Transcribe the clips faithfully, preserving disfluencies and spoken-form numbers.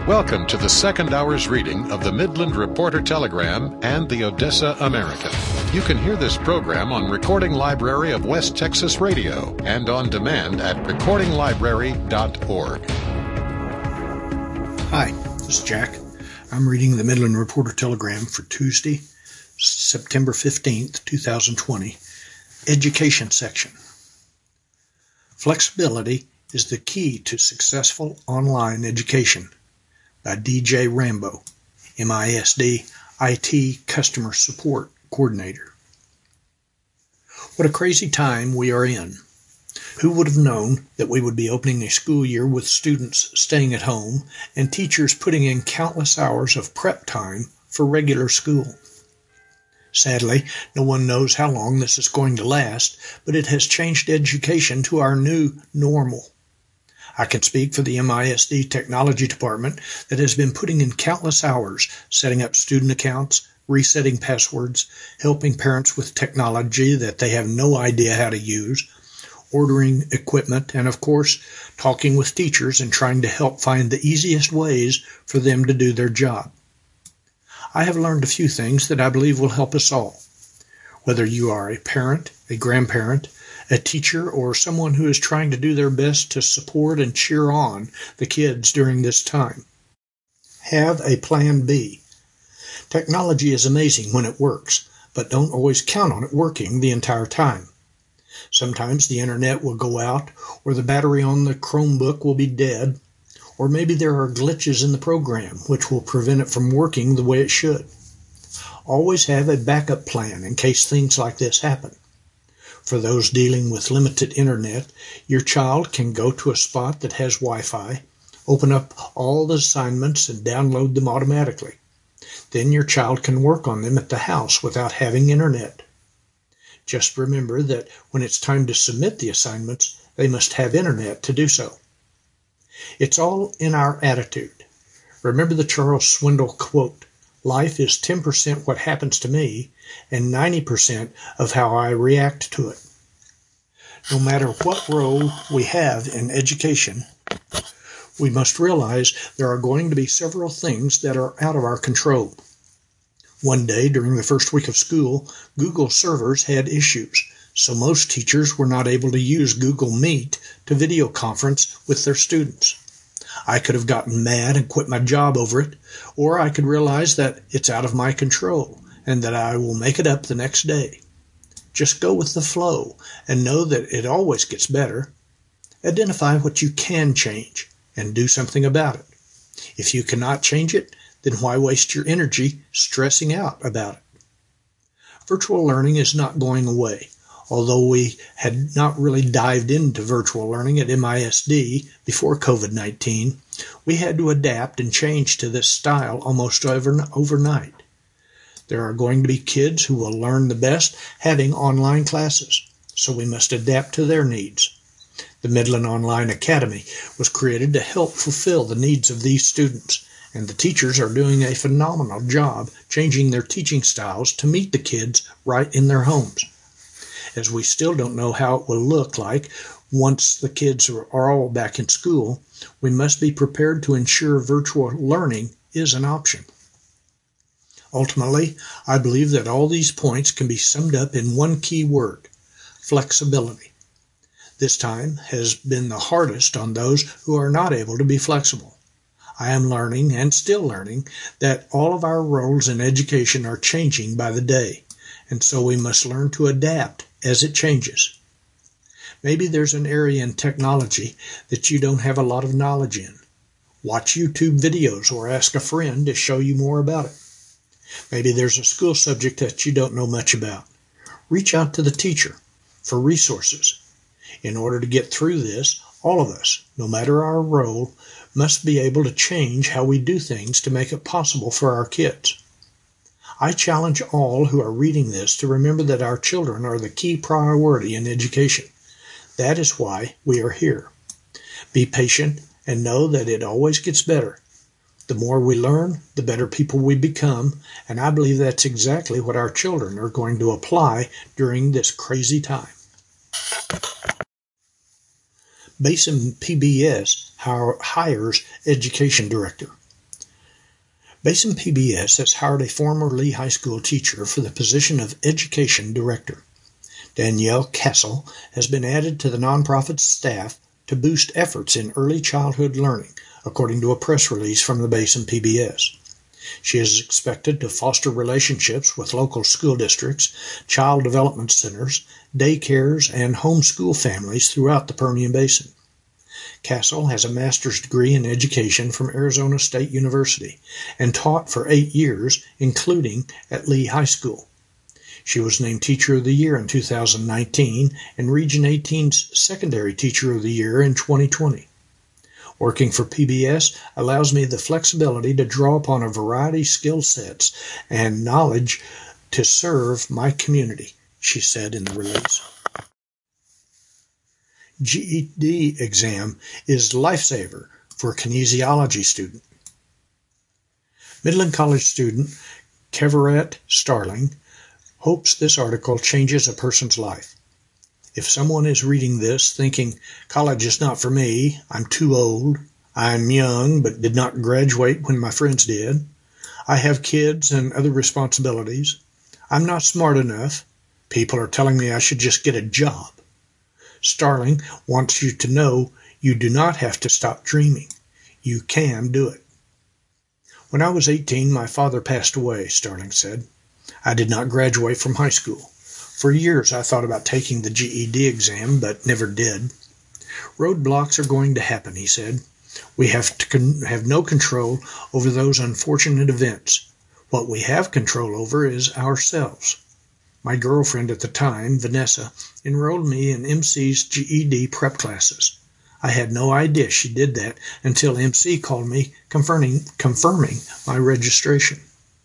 Welcome to the second hour's reading of the Midland Reporter Telegram and the Odessa American. You can hear this program on Recording Library of West Texas Radio and on demand at recording library dot org. Hi, this is Jack. I'm reading the Midland Reporter Telegram for Tuesday, September fifteenth, twenty twenty. Education section. Flexibility is the key to successful online education. By D J Rambo, M I S D I T Customer Support Coordinator. What a crazy time we are in. Who would have known that we would be opening a school year with students staying at home and teachers putting in countless hours of prep time for regular school? Sadly, no one knows how long this is going to last, but it has changed education to our new normal. I can speak for the M I S D Technology Department that has been putting in countless hours setting up student accounts, resetting passwords, helping parents with technology that they have no idea how to use, ordering equipment, and of course, talking with teachers and trying to help find the easiest ways for them to do their job. I have learned a few things that I believe will help us all. Whether you are a parent, a grandparent, a teacher, or someone who is trying to do their best to support and cheer on the kids during this time. Have a plan B. Technology is amazing when it works, but don't always count on it working the entire time. Sometimes the internet will go out, or the battery on the Chromebook will be dead, or maybe there are glitches in the program which will prevent it from working the way it should. Always have a backup plan in case things like this happen. For those dealing with limited internet, your child can go to a spot that has Wi-Fi, open up all the assignments and download them automatically. Then your child can work on them at the house without having internet. Just remember that when it's time to submit the assignments, they must have internet to do so. It's all in our attitude. Remember the Charles Swindoll quote, "Life is ten percent what happens to me and ninety percent of how I react to it." No matter what role we have in education, we must realize there are going to be several things that are out of our control. One day during the first week of school, Google servers had issues, so most teachers were not able to use Google Meet to video conference with their students. I could have gotten mad and quit my job over it, or I could realize that it's out of my control and that I will make it up the next day. Just go with the flow and know that it always gets better. Identify what you can change and do something about it. If you cannot change it, then why waste your energy stressing out about it? Virtual learning is not going away. Although we had not really dived into virtual learning at M I S D before COVID nineteen, we had to adapt and change to this style almost over, overnight. There are going to be kids who will learn the best having online classes, so we must adapt to their needs. The Midland Online Academy was created to help fulfill the needs of these students, and the teachers are doing a phenomenal job changing their teaching styles to meet the kids right in their homes. As we still don't know how it will look like once the kids are all back in school, we must be prepared to ensure virtual learning is an option. Ultimately, I believe that all these points can be summed up in one key word: flexibility. This time has been the hardest on those who are not able to be flexible. I am learning, and still learning, that all of our roles in education are changing by the day, and so we must learn to adapt as it changes. Maybe there's an area in technology that you don't have a lot of knowledge in. Watch YouTube videos or ask a friend to show you more about it. Maybe there's a school subject that you don't know much about. Reach out to the teacher for resources. In order to get through this, all of us, no matter our role, must be able to change how we do things to make it possible for our kids. I challenge all who are reading this to remember that our children are the key priority in education. That is why we are here. Be patient and know that it always gets better. The more we learn, the better people we become, and I believe that's exactly what our children are going to apply during this crazy time. Basin P B S hires education director. Basin P B S has hired a former Lee High School teacher for the position of Education Director. Danielle Castle has been added to the nonprofit staff to boost efforts in early childhood learning, according to a press release from the Basin P B S. She is expected to foster relationships with local school districts, child development centers, daycares, and homeschool families throughout the Permian Basin. Castle has a master's degree in education from Arizona State University and taught for eight years, including at Lee High School. She was named Teacher of the Year in two thousand nineteen and Region eighteen's Secondary Teacher of the Year in twenty twenty. Working for P B S allows me the flexibility to draw upon a variety of skill sets and knowledge to serve my community, she said in the release. G E D exam is lifesaver for a kinesiology student. Midland College student Keverett Starling hopes this article changes a person's life. If someone is reading this thinking, college is not for me, I'm too old, I'm young but did not graduate when my friends did, I have kids and other responsibilities, I'm not smart enough, people are telling me I should just get a job. Starling wants you to know you do not have to stop dreaming. You can do it. When I was eighteen, my father passed away, Starling said. I did not graduate from high school. For years, I thought about taking the G E D exam, but never did. Roadblocks are going to happen, he said. We have to con- have no control over those unfortunate events. What we have control over is ourselves. My girlfriend at the time, Vanessa, enrolled me in M C's G E D prep classes. I had no idea she did that until M C called me confirming, confirming my registration.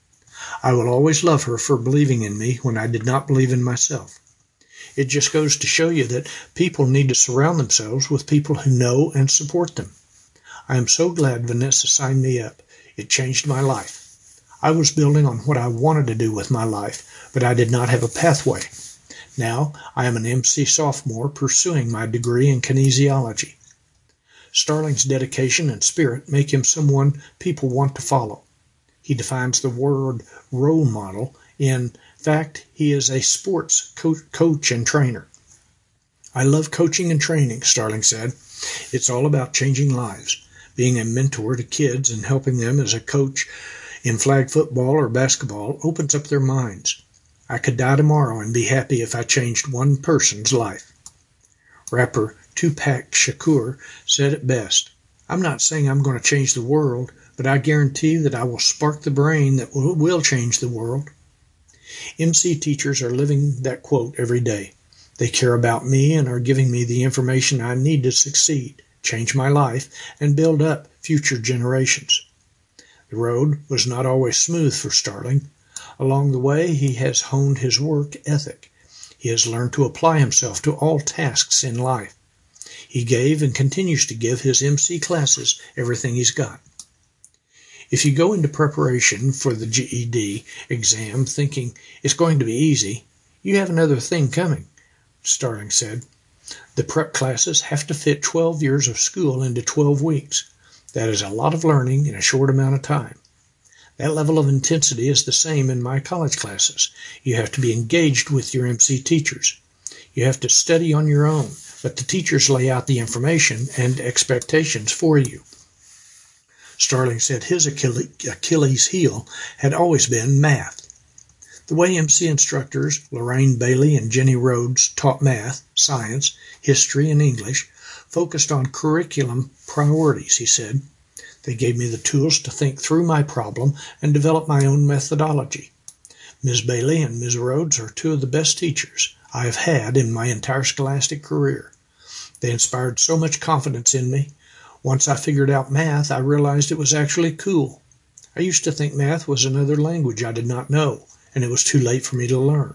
I will always love her for believing in me when I did not believe in myself. It just goes to show you that people need to surround themselves with people who know and support them. I am so glad Vanessa signed me up. It changed my life. I was building on what I wanted to do with my life, but I did not have a pathway. Now I am an M C sophomore pursuing my degree in kinesiology. Starling's dedication and spirit make him someone people want to follow. He defines the word role model. In fact, he is a sports co- coach and trainer. I love coaching and training, Starling said. It's all about changing lives, being a mentor to kids and helping them as a coach in flag football or basketball opens up their minds. I could die tomorrow and be happy if I changed one person's life. Rapper Tupac Shakur said it best. I'm not saying I'm going to change the world, but I guarantee that I will spark the brain that will, will change the world. M C teachers are living that quote every day. They care about me and are giving me the information I need to succeed, change my life, and build up future generations. The road was not always smooth for Starling. Along the way, he has honed his work ethic. He has learned to apply himself to all tasks in life. He gave and continues to give his M C classes everything he's got. If you go into preparation for the G E D exam thinking it's going to be easy, you have another thing coming, Starling said. The prep classes have to fit twelve years of school into twelve weeks. That is a lot of learning in a short amount of time. That level of intensity is the same in my college classes. You have to be engaged with your M C teachers. You have to study on your own, but the teachers lay out the information and expectations for you. Starling said his Achilles heel had always been math. The way M C instructors Lorraine Bailey and Jenny Rhodes taught math, science, history, and English focused on curriculum priorities, he said. They gave me the tools to think through my problem and develop my own methodology. Miz Bailey and Miz Rhodes are two of the best teachers I have had in my entire scholastic career. They inspired so much confidence in me. Once I figured out math, I realized it was actually cool. I used to think math was another language I did not know, and it was too late for me to learn.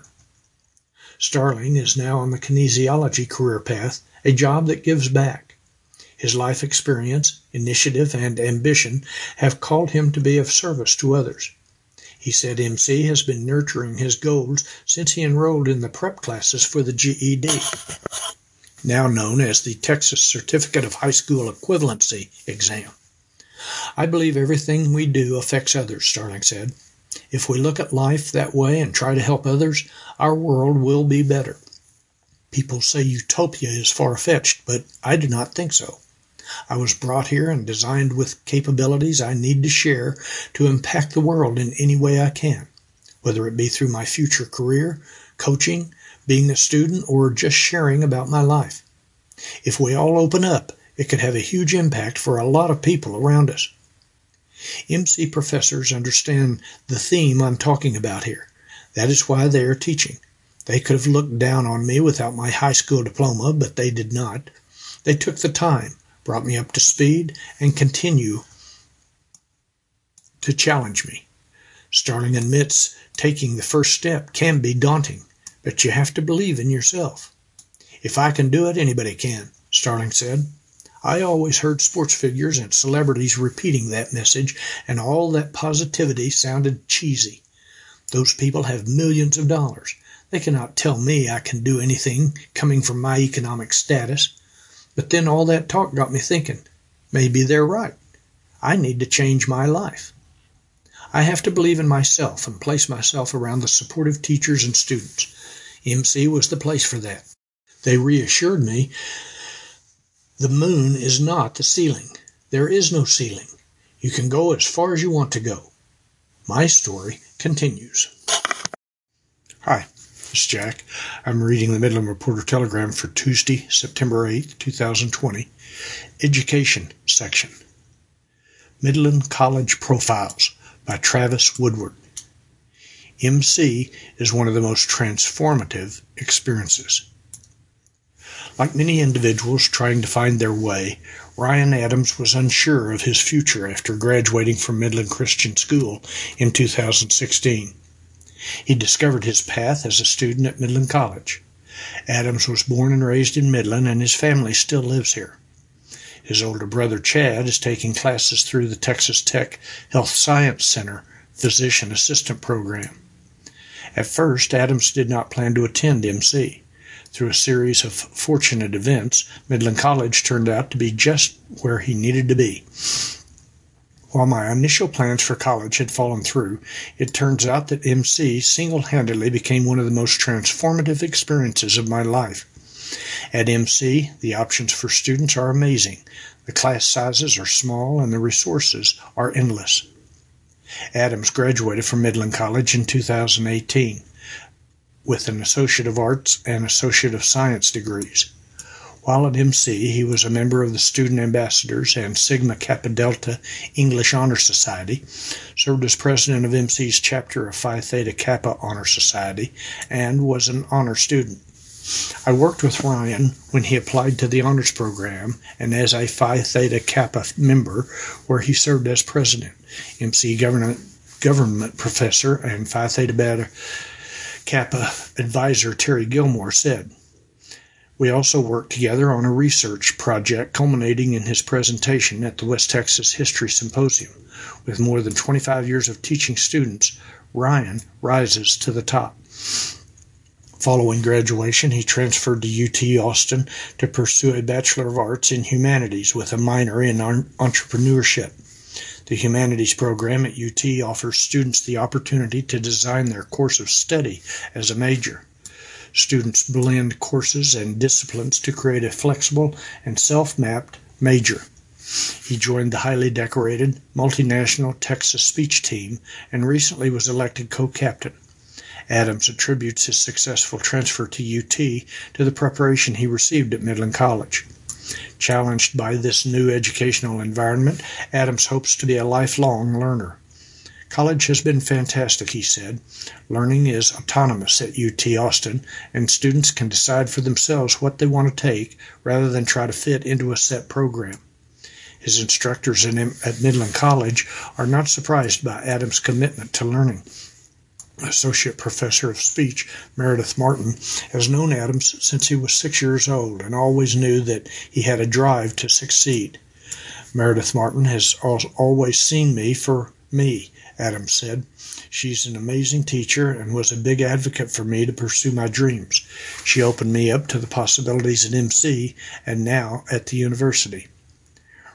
Starling is now on the kinesiology career path, a job that gives back. His life experience, initiative, and ambition have called him to be of service to others. He said M C has been nurturing his goals since he enrolled in the prep classes for the G E D, now known as the Texas Certificate of High School Equivalency exam. I believe everything we do affects others, Starling said. If we look at life that way and try to help others, our world will be better. People say utopia is far-fetched, but I do not think so. I was brought here and designed with capabilities I need to share to impact the world in any way I can, whether it be through my future career, coaching, being a student, or just sharing about my life. If we all open up, it could have a huge impact for a lot of people around us. M C professors understand the theme I'm talking about here. That is why they are teaching. They could have looked down on me without my high school diploma, but they did not. They took the time, brought me up to speed, and continue to challenge me. Starling admits taking the first step can be daunting, but you have to believe in yourself. If I can do it, anybody can, Starling said. I always heard sports figures and celebrities repeating that message, and all that positivity sounded cheesy. Those people have millions of dollars. They cannot tell me I can do anything coming from my economic status. But then all that talk got me thinking, maybe they're right. I need to change my life. I have to believe in myself and place myself around the supportive teachers and students. M C was the place for that. They reassured me the moon is not the ceiling. There is no ceiling. You can go as far as you want to go. My story continues. Hi, this is Jack. I'm reading the Midland Reporter Telegram for Tuesday, September eighth, two thousand twenty. Education section. Midland College Profiles by Travis Woodward. M C is one of the most transformative experiences. Like many individuals trying to find their way, Ryan Adams was unsure of his future after graduating from Midland Christian School in two thousand sixteen. He discovered his path as a student at Midland College. Adams was born and raised in Midland, and his family still lives here. His older brother Chad is taking classes through the Texas Tech Health Science Center Physician Assistant Program. At first, Adams did not plan to attend M C. Through a series of fortunate events, Midland College turned out to be just where he needed to be. While my initial plans for college had fallen through, it turns out that M C single-handedly became one of the most transformative experiences of my life. At M C, the options for students are amazing. The class sizes are small and the resources are endless. Adams graduated from Midland College in two thousand eighteen. With an Associate of Arts and Associate of Science degrees. While at M C, he was a member of the Student Ambassadors and Sigma Kappa Delta English Honor Society, served as president of M C's chapter of Phi Theta Kappa Honor Society, and was an honor student. I worked with Ryan when he applied to the honors program and as a Phi Theta Kappa member, where he served as president. M C government, government professor and Phi Theta Beta Kappa advisor Terry Gilmore said, "We also worked together on a research project culminating in his presentation at the West Texas History Symposium. With more than twenty-five years of teaching students, Ryan rises to the top." Following graduation, he transferred to U T Austin to pursue a Bachelor of Arts in Humanities with a minor in entrepreneurship. The Humanities program at U T offers students the opportunity to design their course of study as a major. Students blend courses and disciplines to create a flexible and self-mapped major. He joined the highly decorated multinational Texas speech team and recently was elected co-captain. Adams attributes his successful transfer to U T to the preparation he received at Midland College. Challenged by this new educational environment, Adams hopes to be a lifelong learner. "College has been fantastic," he said. "Learning is autonomous at U T Austin, and students can decide for themselves what they want to take rather than try to fit into a set program." His instructors at Midland College are not surprised by Adams' commitment to learning. Associate Professor of Speech Meredith Martin has known Adams since he was six years old and always knew that he had a drive to succeed. "Meredith Martin has always seen me for me," Adams said. "She's an amazing teacher and was a big advocate for me to pursue my dreams. She opened me up to the possibilities at M C and now at the university."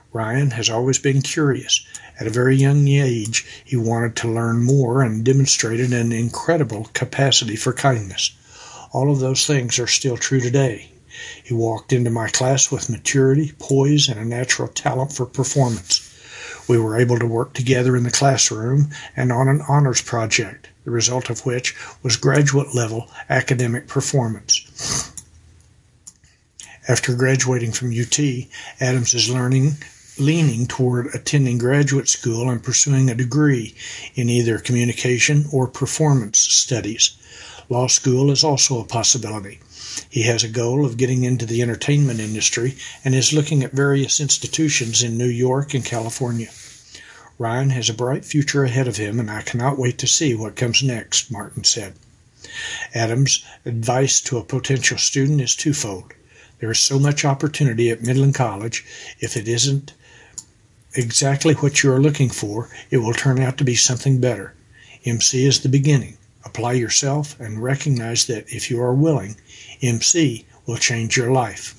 Ryan has always been curious. At a very young age, he wanted to learn more and demonstrated an incredible capacity for kindness. All of those things are still true today. He walked into my class with maturity, poise, and a natural talent for performance. We were able to work together in the classroom and on an honors project, the result of which was graduate-level academic performance. After graduating from U T, Adams is learning, leaning toward attending graduate school and pursuing a degree in either communication or performance studies. Law school is also a possibility. He has a goal of getting into the entertainment industry and is looking at various institutions in New York and California. Ryan has a bright future ahead of him, and I cannot wait to see what comes next, Martin said. Adams' advice to a potential student is twofold. There is so much opportunity at Midland College. If it isn't exactly what you are looking for, it will turn out to be something better. M C is the beginning. Apply yourself and recognize that if you are willing, M C will change your life.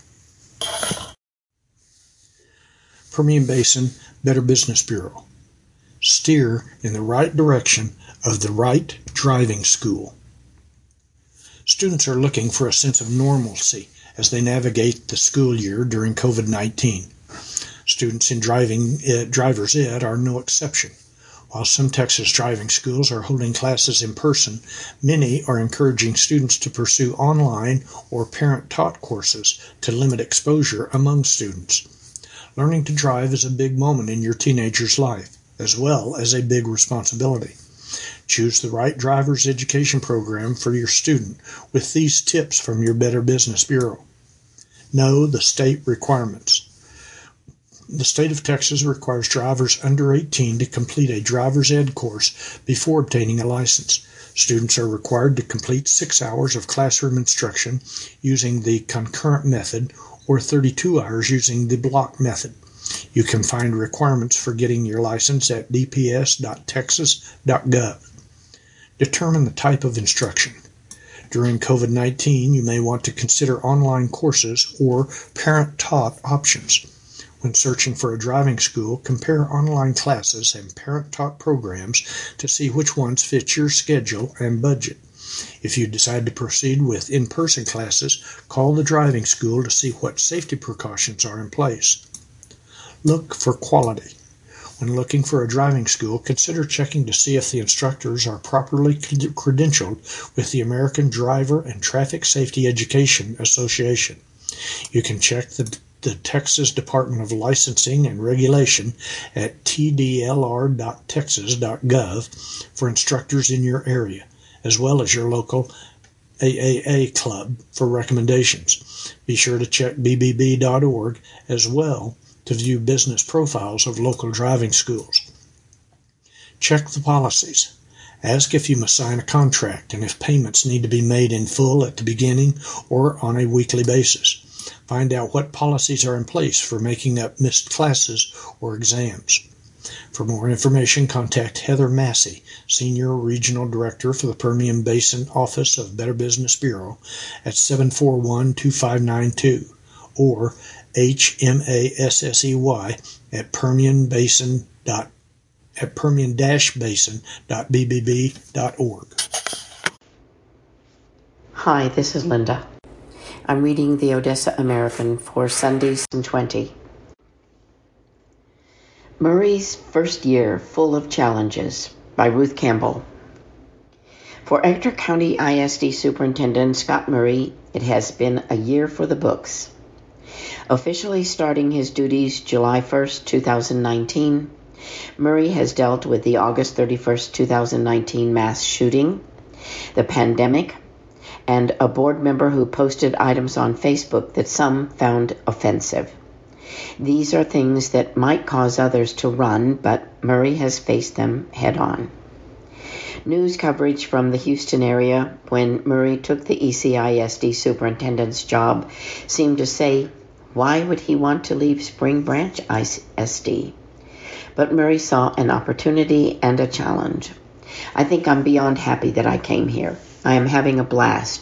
Permian Basin Better Business Bureau. Steer in the right direction of the right driving school. Students are looking for a sense of normalcy as they navigate the school year during COVID nineteen. Students in driving uh, driver's ed are no exception. While some Texas driving schools are holding classes in person, many are encouraging students to pursue online or parent-taught courses to limit exposure among students. Learning to drive is a big moment in your teenager's life, as well as a big responsibility. Choose the right driver's education program for your student with these tips from your Better Business Bureau. Know the state requirements. The state of Texas requires drivers under eighteen to complete a driver's ed course before obtaining a license. Students are required to complete six hours of classroom instruction using the concurrent method or thirty-two hours using the block method. You can find requirements for getting your license at d p s dot texas dot gov. Determine the type of instruction. During COVID nineteen, you may want to consider online courses or parent-taught options. When searching for a driving school, compare online classes and parent-taught programs to see which ones fit your schedule and budget. If you decide to proceed with in-person classes, call the driving school to see what safety precautions are in place. Look for quality. When looking for a driving school, consider checking to see if the instructors are properly credentialed with the American Driver and Traffic Safety Education Association. You can check the the Texas Department of Licensing and Regulation at t d l r dot texas dot gov for instructors in your area, as well as your local A A A club for recommendations. Be sure to check b b b dot org as well to view business profiles of local driving schools. Check the policies. Ask if you must sign a contract and if payments need to be made in full at the beginning or on a weekly basis. Find out what policies are in place for making up missed classes or exams. For more information, contact Heather Massey, Senior Regional Director for the Permian Basin Office of Better Business Bureau at seven four one, two five nine two or H M A S S E Y at Permian Basin dot at permian dash basin dot b b b dot org. Hi, this is Linda. I'm reading the Odessa American for Sunday, Season twenty. Murray's First Year Full of Challenges by Ruth Campbell. For Ector County I S D Superintendent Scott Murray, it has been a year for the books. Officially starting his duties July first, twenty nineteen, Murray has dealt with the August thirty-first, twenty nineteen mass shooting, the pandemic, and a board member who posted items on Facebook that some found offensive. These are things that might cause others to run, but Murray has faced them head on. News coverage from the Houston area when Murray took the E C I S D superintendent's job seemed to say, why would he want to leave Spring Branch I S D? But Murray saw an opportunity and a challenge. I think I'm beyond happy that I came here. I am having a blast.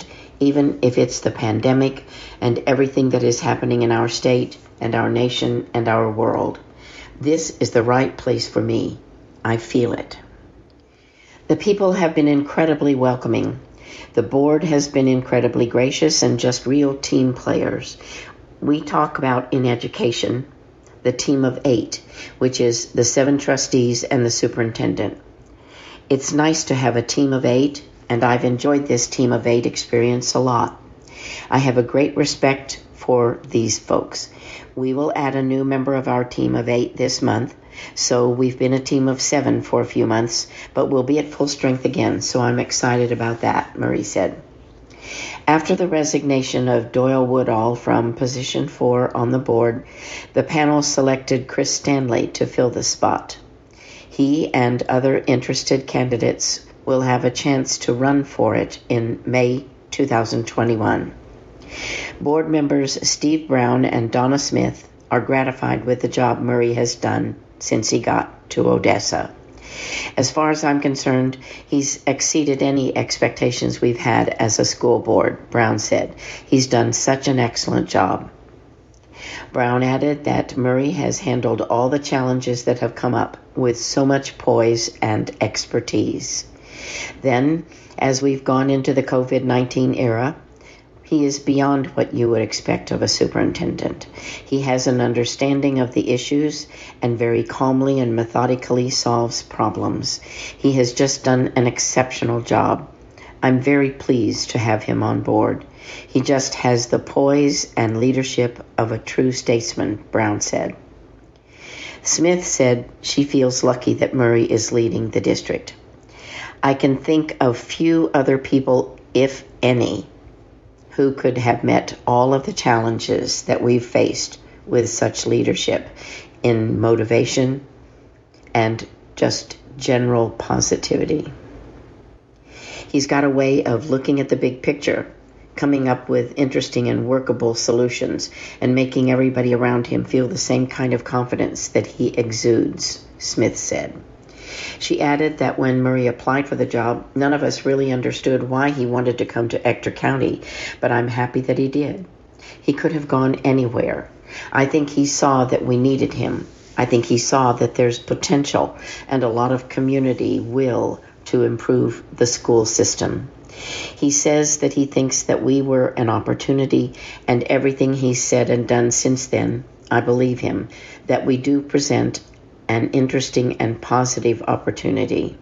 even if it's the pandemic and everything that is happening in our state and our nation and our world. This is the right place for me. I feel it. The people have been incredibly welcoming. The board has been incredibly gracious and just real team players. We talk about in education the team of eight, which is the seven trustees and the superintendent. It's nice to have a team of eight, and I've enjoyed this team of eight experience a lot. I have a great respect for these folks. We will add a new member of our team of eight this month, so we've been a team of seven for a few months, but we'll be at full strength again, so I'm excited about that, Murray said. After the resignation of Doyle Woodall from position four on the board, the panel selected Chris Stanley to fill the spot. He and other interested candidates will have a chance to run for it in May two thousand twenty-one. Board members Steve Brown and Donna Smith are gratified with the job Murray has done since he got to Odessa. As far as I'm concerned, he's exceeded any expectations we've had as a school board, Brown said. He's done such an excellent job. Brown added that Murray has handled all the challenges that have come up with so much poise and expertise. Then, as we've gone into the covid nineteen era, he is beyond what you would expect of a superintendent. He has an understanding of the issues and very calmly and methodically solves problems. He has just done an exceptional job. I'm very pleased to have him on board. He just has the poise and leadership of a true statesman, Brown said. Smith said she feels lucky that Murray is leading the district. I can think of few other people, if any, who could have met all of the challenges that we've faced with such leadership in motivation and just general positivity. He's got a way of looking at the big picture, coming up with interesting and workable solutions, and making everybody around him feel the same kind of confidence that he exudes, Smith said. She added that when Murray applied for the job, none of us really understood why he wanted to come to Ector County, but I'm happy that he did. He could have gone anywhere. I think he saw that we needed him. I think he saw that there's potential and a lot of community will to improve the school system. He says that he thinks that we were an opportunity, and everything he's said and done since then, I believe him, that we do present an interesting and positive opportunity.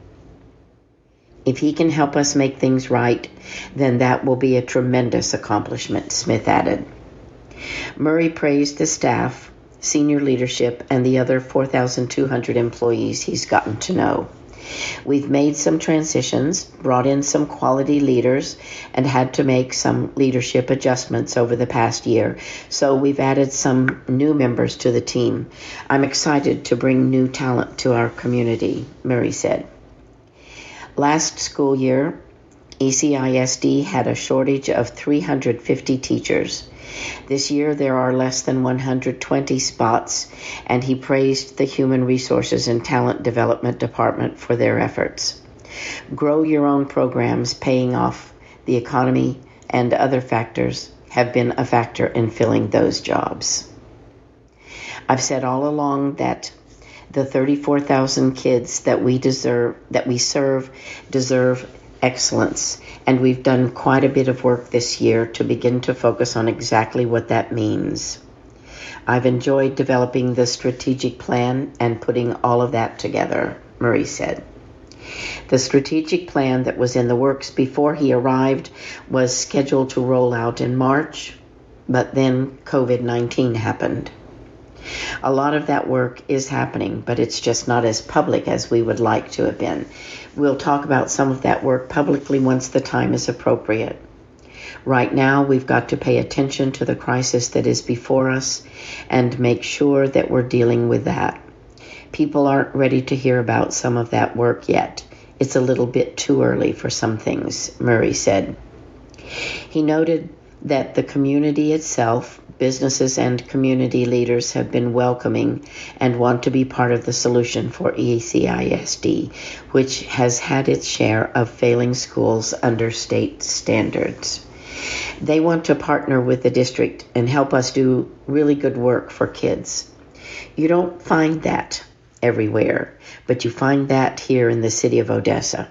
If he can help us make things right, then that will be a tremendous accomplishment, Smith added. Murray praised the staff, senior leadership, and the other four thousand two hundred employees he's gotten to know. We've made some transitions, brought in some quality leaders, and had to make some leadership adjustments over the past year, so we've added some new members to the team. I'm excited to bring new talent to our community, Murray said. Last school year, E C I S D had a shortage of three hundred fifty teachers. This year there are less than one hundred twenty spots, and he praised the Human Resources and Talent Development Department for their efforts. Grow your own programs paying off the economy and other factors have been a factor in filling those jobs. I've said all along that the thirty-four thousand kids that we deserve, that we serve deserve excellence, and we've done quite a bit of work this year to begin to focus on exactly what that means. I've enjoyed developing the strategic plan and putting all of that together, Murray said. The strategic plan that was in the works before he arrived was scheduled to roll out in March, but then covid nineteen happened. A lot of that work is happening, but it's just not as public as we would like to have been. We'll talk about some of that work publicly once the time is appropriate. Right now, we've got to pay attention to the crisis that is before us and make sure that we're dealing with that. People aren't ready to hear about some of that work yet. It's a little bit too early for some things, Murray said. He noted that the community itself, businesses and community leaders have been welcoming and want to be part of the solution for E C I S D, which has had its share of failing schools under state standards. They want to partner with the district and help us do really good work for kids. You don't find that everywhere, but you find that here in the city of Odessa.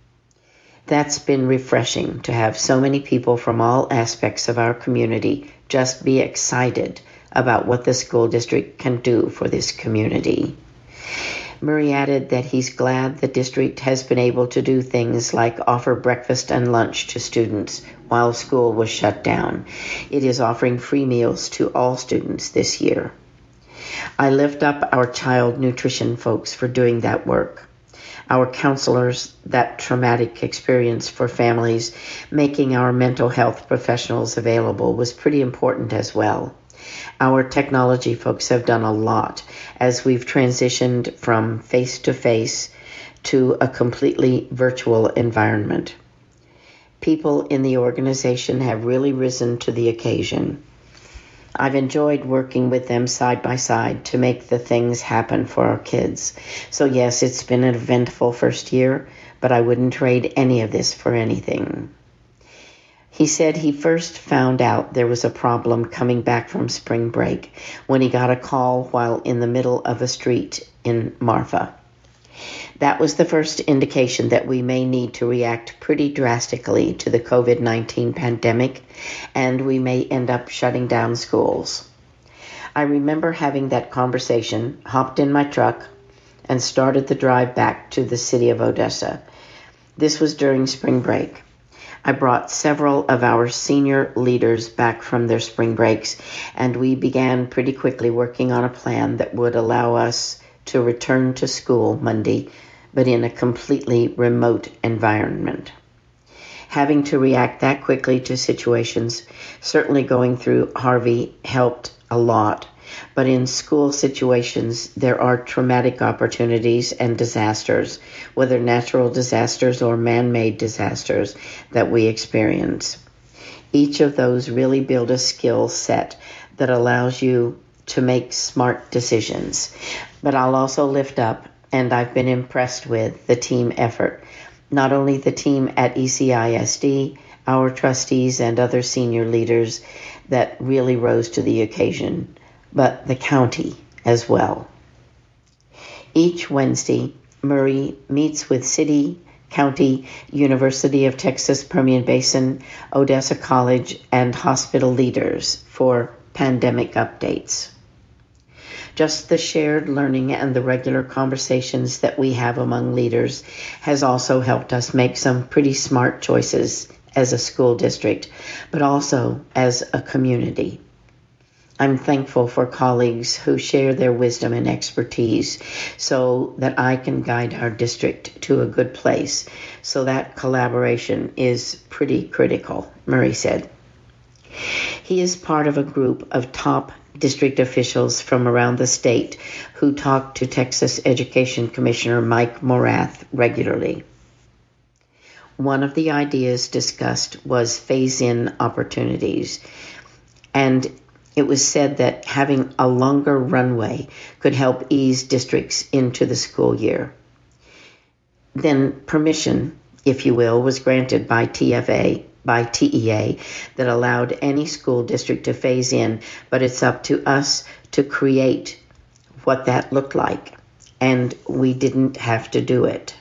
That's been refreshing to have so many people from all aspects of our community just be excited about what the school district can do for this community. Murray added that he's glad the district has been able to do things like offer breakfast and lunch to students while school was shut down. It is offering free meals to all students this year. I lift up our child nutrition folks for doing that work. Our counselors, that traumatic experience for families, making our mental health professionals available was pretty important as well. Our technology folks have done a lot as we've transitioned from face-to-face to a completely virtual environment. People in the organization have really risen to the occasion. I've enjoyed working with them side by side to make the things happen for our kids. So yes, it's been an eventful first year, but I wouldn't trade any of this for anything. He said he first found out there was a problem coming back from spring break when he got a call while in the middle of a street in Marfa. That was the first indication that we may need to react pretty drastically to the covid nineteen pandemic, and we may end up shutting down schools. I remember having that conversation, hopped in my truck, and started the drive back to the city of Odessa. This was during spring break. I brought several of our senior leaders back from their spring breaks, and we began pretty quickly working on a plan that would allow us to return to school Monday, but in a completely remote environment. Having to react that quickly to situations, certainly going through Harvey helped a lot, but in school situations, there are traumatic opportunities and disasters, whether natural disasters or man-made disasters, that we experience. Each of those really build a skill set that allows you to make smart decisions. But I'll also lift up, and I've been impressed with, the team effort. Not only the team at E C I S D, our trustees and other senior leaders that really rose to the occasion, but the county as well. Each Wednesday, Murray meets with city, county, University of Texas Permian Basin, Odessa College, and hospital leaders for pandemic updates. Just the shared learning and the regular conversations that we have among leaders has also helped us make some pretty smart choices as a school district, but also as a community. I'm thankful for colleagues who share their wisdom and expertise so that I can guide our district to a good place. So that collaboration is pretty critical, Murray said. He is part of a group of top district officials from around the state who talk to Texas Education Commissioner Mike Morath regularly. One of the ideas discussed was phase-in opportunities, and it was said that having a longer runway could help ease districts into the school year. Then permission, if you will, was granted by T F A, by T E A, that allowed any school district to phase in, but it's up to us to create what that looked like, and we didn't have to do it.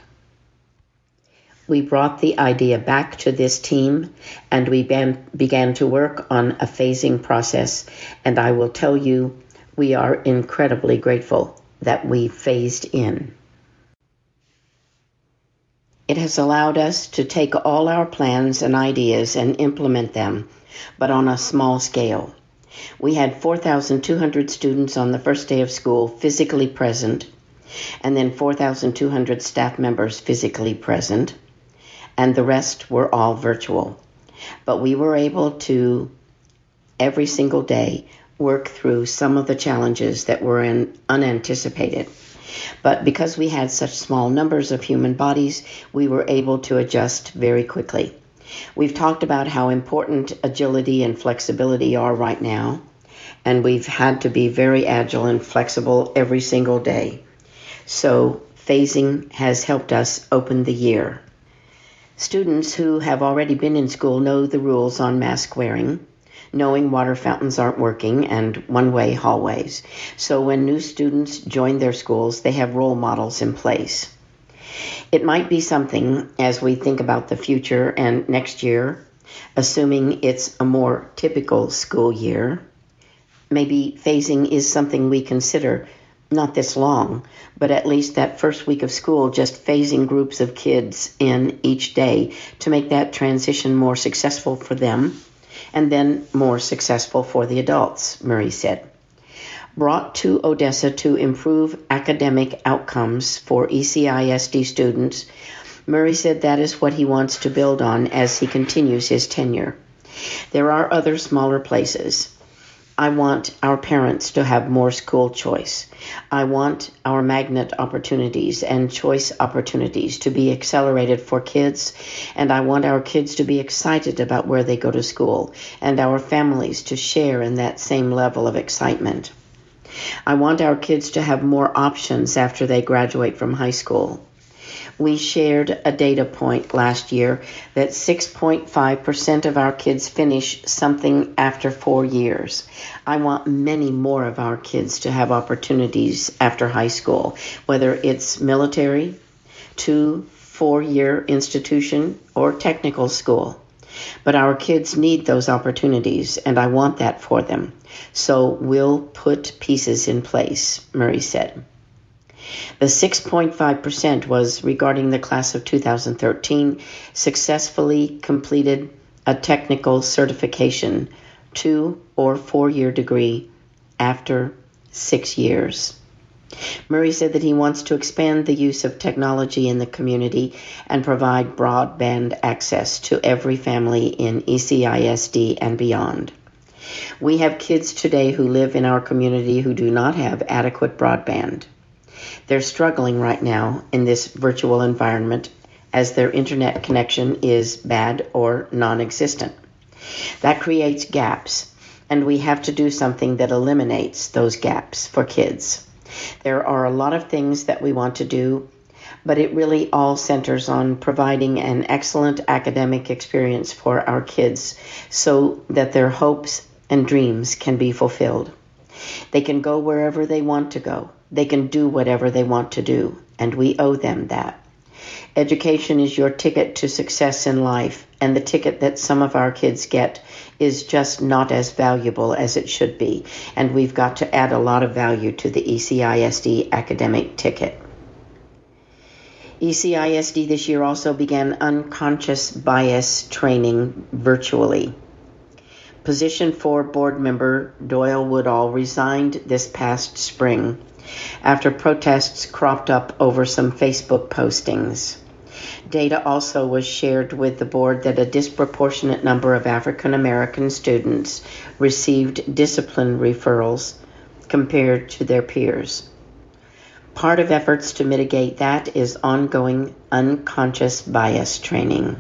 We brought the idea back to this team, and we began, began to work on a phasing process, and I will tell you, we are incredibly grateful that we phased in. It has allowed us to take all our plans and ideas and implement them, but on a small scale. We had four thousand two hundred students on the first day of school physically present, and then four thousand two hundred staff members physically present, and the rest were all virtual. But we were able to, every single day, work through some of the challenges that were in, unanticipated. But because we had such small numbers of human bodies, we were able to adjust very quickly. We've talked about how important agility and flexibility are right now, and we've had to be very agile and flexible every single day. So phasing has helped us open the year. Students who have already been in school know the rules on mask wearing, knowing water fountains aren't working, and one-way hallways. So when new students join their schools, they have role models in place. It might be something as we think about the future and next year, assuming it's a more typical school year. Maybe phasing is something we consider, not this long, but at least that first week of school, just phasing groups of kids in each day to make that transition more successful for them and then more successful for the adults, Murray said. Brought to Odessa to improve academic outcomes for E C I S D students, Murray said that is what he wants to build on as he continues his tenure. There are other smaller places. I want our parents to have more school choice. I want our magnet opportunities and choice opportunities to be accelerated for kids, and I want our kids to be excited about where they go to school, and our families to share in that same level of excitement. I want our kids to have more options after they graduate from high school. We shared a data point last year that six point five percent of our kids finish something after four years. I want many more of our kids to have opportunities after high school, whether it's military, two, four-year institution, or technical school. But our kids need those opportunities, and I want that for them. So we'll put pieces in place, Murray said. The six point five percent was regarding the class of two thousand thirteen, successfully completed a technical certification, two or four-year degree after six years. Murray said that he wants to expand the use of technology in the community and provide broadband access to every family in E C I S D and beyond. We have kids today who live in our community who do not have adequate broadband. They're struggling right now in this virtual environment as their internet connection is bad or non-existent. That creates gaps, and we have to do something that eliminates those gaps for kids. There are a lot of things that we want to do, but it really all centers on providing an excellent academic experience for our kids so that their hopes and dreams can be fulfilled. They can go wherever they want to go. They can do whatever they want to do, and we owe them that. Education is your ticket to success in life, and the ticket that some of our kids get is just not as valuable as it should be, and we've got to add a lot of value to the E C I S D academic ticket. E C I S D this year also began unconscious bias training virtually. Position four board member Doyle Woodall resigned this past spring after protests cropped up over some Facebook postings. Data also was shared with the board that a disproportionate number of African American students received discipline referrals compared to their peers. Part of efforts to mitigate that is ongoing unconscious bias training.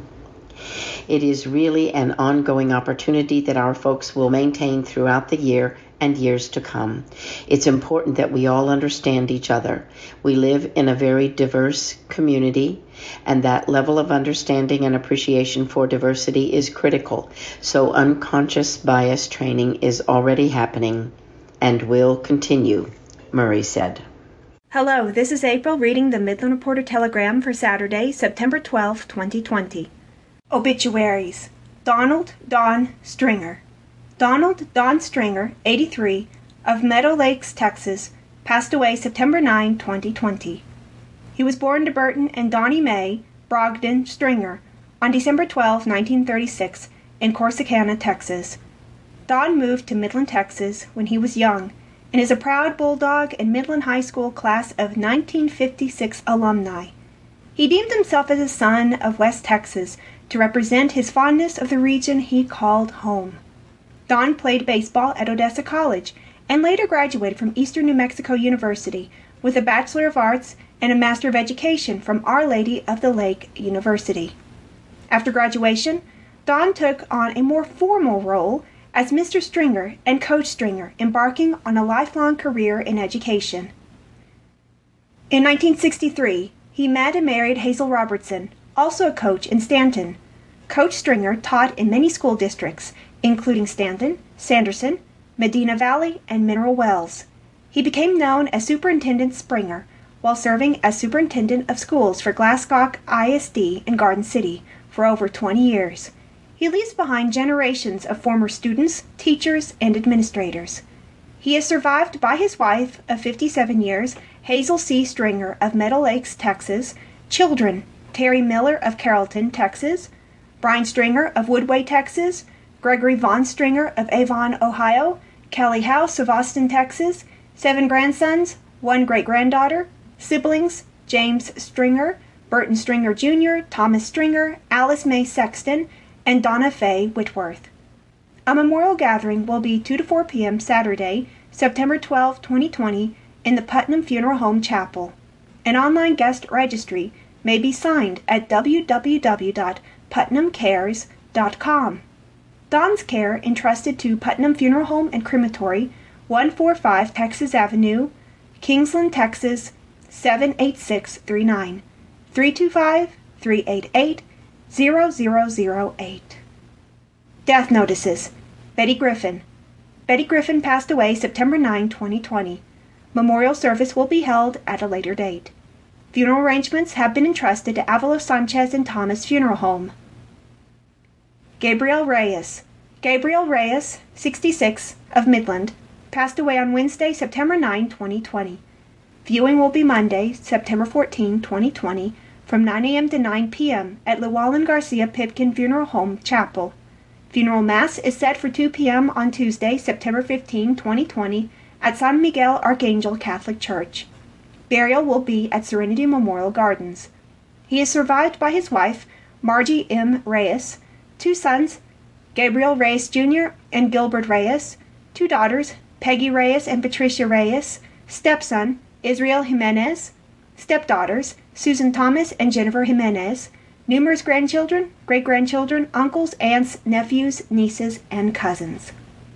It is really an ongoing opportunity that our folks will maintain throughout the year and years to come. It's important that we all understand each other. We live in a very diverse community, and that level of understanding and appreciation for diversity is critical. So unconscious bias training is already happening and will continue, Murray said. Hello, this is April reading the Midland Reporter Telegram for Saturday, September twelfth, twenty twenty. Obituaries. Donald Don Stringer. Donald Don Stringer, eighty-three, of Meadow Lakes, Texas, passed away September ninth, twenty twenty. He was born to Burton and Donnie Mae Brogdon Stringer on December twelfth, nineteen thirty-six, in Corsicana, Texas. Don moved to Midland, Texas, when he was young, and is a proud Bulldog and Midland High School class of nineteen fifty-six alumni. He deemed himself as a son of West Texas to represent his fondness of the region he called home. Don played baseball at Odessa College and later graduated from Eastern New Mexico University with a Bachelor of Arts and a Master of Education from Our Lady of the Lake University. After graduation, Don took on a more formal role as Mister Stringer and Coach Stringer, embarking on a lifelong career in education. In nineteen sixty-three, he met and married Hazel Robertson, also a coach in Stanton. Coach Stringer taught in many school districts, including Stanton, Sanderson, Medina Valley, and Mineral Wells. He became known as Superintendent Springer while serving as Superintendent of Schools for Glasscock I S D in Garden City for over twenty years. He leaves behind generations of former students, teachers, and administrators. He is survived by his wife of fifty-seven years, Hazel C. Stringer of Meadow Lakes, Texas, children, Terry Miller of Carrollton, Texas, Brian Stringer of Woodway, Texas, Gregory Vaughn Stringer of Avon, Ohio, Kelly House of Austin, Texas, seven grandsons, one great-granddaughter, siblings, James Stringer, Burton Stringer Junior, Thomas Stringer, Alice May Sexton, and Donna Faye Whitworth. A memorial gathering will be two to four p.m. Saturday, September twelfth, twenty twenty, in the Putnam Funeral Home Chapel. An online guest registry may be signed at w w w dot putnam cares dot com. Don's Care, entrusted to Putnam Funeral Home and Crematory, one forty-five Texas Avenue, Kingsland, Texas, seven eight six three nine, three two five, three eight eight, zero zero zero eight. Death notices. Betty Griffin. Betty Griffin passed away September ninth, twenty twenty. Memorial service will be held at a later date. Funeral arrangements have been entrusted to Avalos Sanchez and Thomas Funeral Home. Gabriel Reyes. Gabriel Reyes, sixty-six, of Midland, passed away on Wednesday, September ninth, twenty twenty. Viewing will be Monday, September fourteenth, twenty twenty, from nine a.m. to nine p.m. at Llewellyn Garcia Pipkin Funeral Home Chapel. Funeral Mass is set for two p.m. on Tuesday, September fifteenth, twenty twenty, at San Miguel Archangel Catholic Church. Burial will be at Serenity Memorial Gardens. He is survived by his wife, Margie M. Reyes, two sons, Gabriel Reyes Junior and Gilbert Reyes, two daughters, Peggy Reyes and Patricia Reyes, stepson, Israel Jimenez, stepdaughters, Susan Thomas and Jennifer Jimenez, numerous grandchildren, great-grandchildren, uncles, aunts, nephews, nieces, and cousins.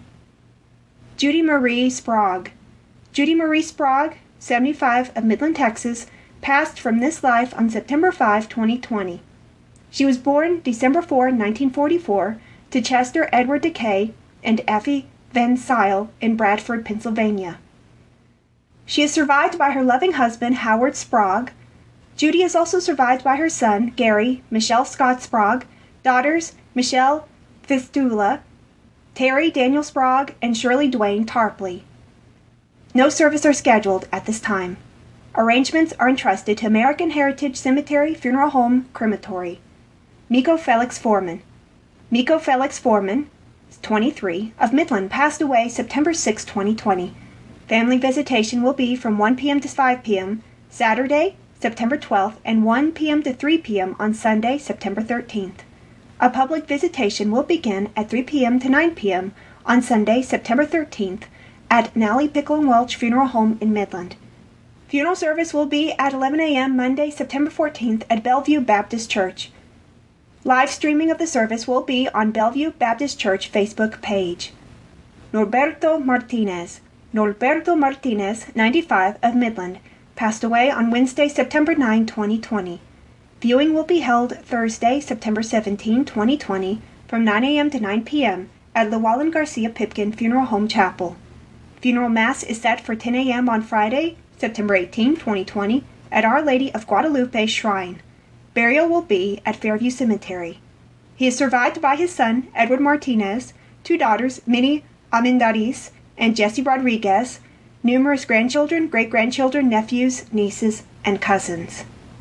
Judy Marie Sprague. Judy Marie Sprague, seventy-five, of Midland, Texas, passed from this life on September fifth, twenty twenty. She was born December fourth, nineteen forty-four, to Chester Edward DeKay and Effie Van Sile in Bradford, Pennsylvania. She is survived by her loving husband, Howard Sprague. Judy is also survived by her son, Gary, Michelle Scott Sprague, daughters, Michelle Fistula, Terry Daniel Sprague, and Shirley Dwayne Tarpley. No service are scheduled at this time. Arrangements are entrusted to American Heritage Cemetery Funeral Home Crematory. Miko Felix Foreman. Miko Felix Foreman, twenty-three, of Midland, passed away September sixth, twenty twenty. Family visitation will be from one p.m. to five p.m. Saturday, September twelfth, and one p.m. to three p.m. on Sunday, September thirteenth. A public visitation will begin at three p.m. to nine p.m. on Sunday, September thirteenth, at Nally Pickle and Welch Funeral Home in Midland. Funeral service will be at eleven a.m. Monday, September fourteenth at Bellevue Baptist Church. Live streaming of the service will be on Bellevue Baptist Church Facebook page. Norberto Martinez. Norberto Martinez, ninety-five, of Midland, passed away on Wednesday, September ninth, twenty twenty. Viewing will be held Thursday, September seventeenth, twenty twenty, from nine a.m. to nine p.m. at Llewellyn Garcia Pipkin Funeral Home Chapel. Funeral Mass is set for ten a.m. on Friday, September eighteenth, twenty twenty, at Our Lady of Guadalupe Shrine. Burial will be at Fairview Cemetery. He is survived by his son, Edward Martinez, two daughters, Minnie Amendariz and Jesse Rodriguez, numerous grandchildren, great-grandchildren, nephews, nieces, and cousins.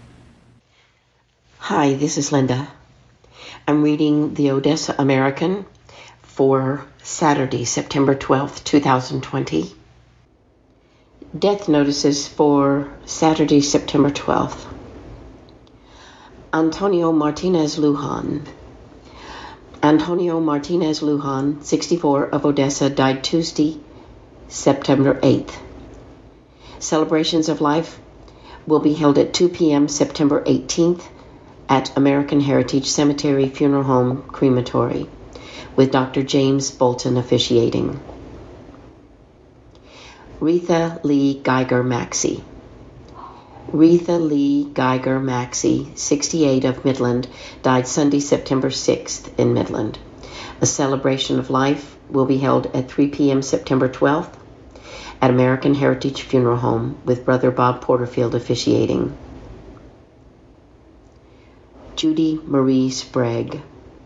Hi, this is Linda. I'm reading the Odessa American for Saturday, September twelfth, twenty twenty. Death notices for Saturday, September twelfth. Antonio Martinez Lujan. Antonio Martinez Lujan, sixty-four, of Odessa, died Tuesday, September eighth. Celebrations of life will be held at two p.m. September eighteenth at American Heritage Cemetery Funeral Home Crematory, with Doctor James Bolton officiating. Retha Lee Geiger Maxey. Retha Lee Geiger Maxey, sixty-eight, of Midland, died Sunday, September sixth in Midland. A celebration of life will be held at three p.m. September twelfth at American Heritage Funeral Home with Brother Bob Porterfield officiating. Judy Marie Sprague.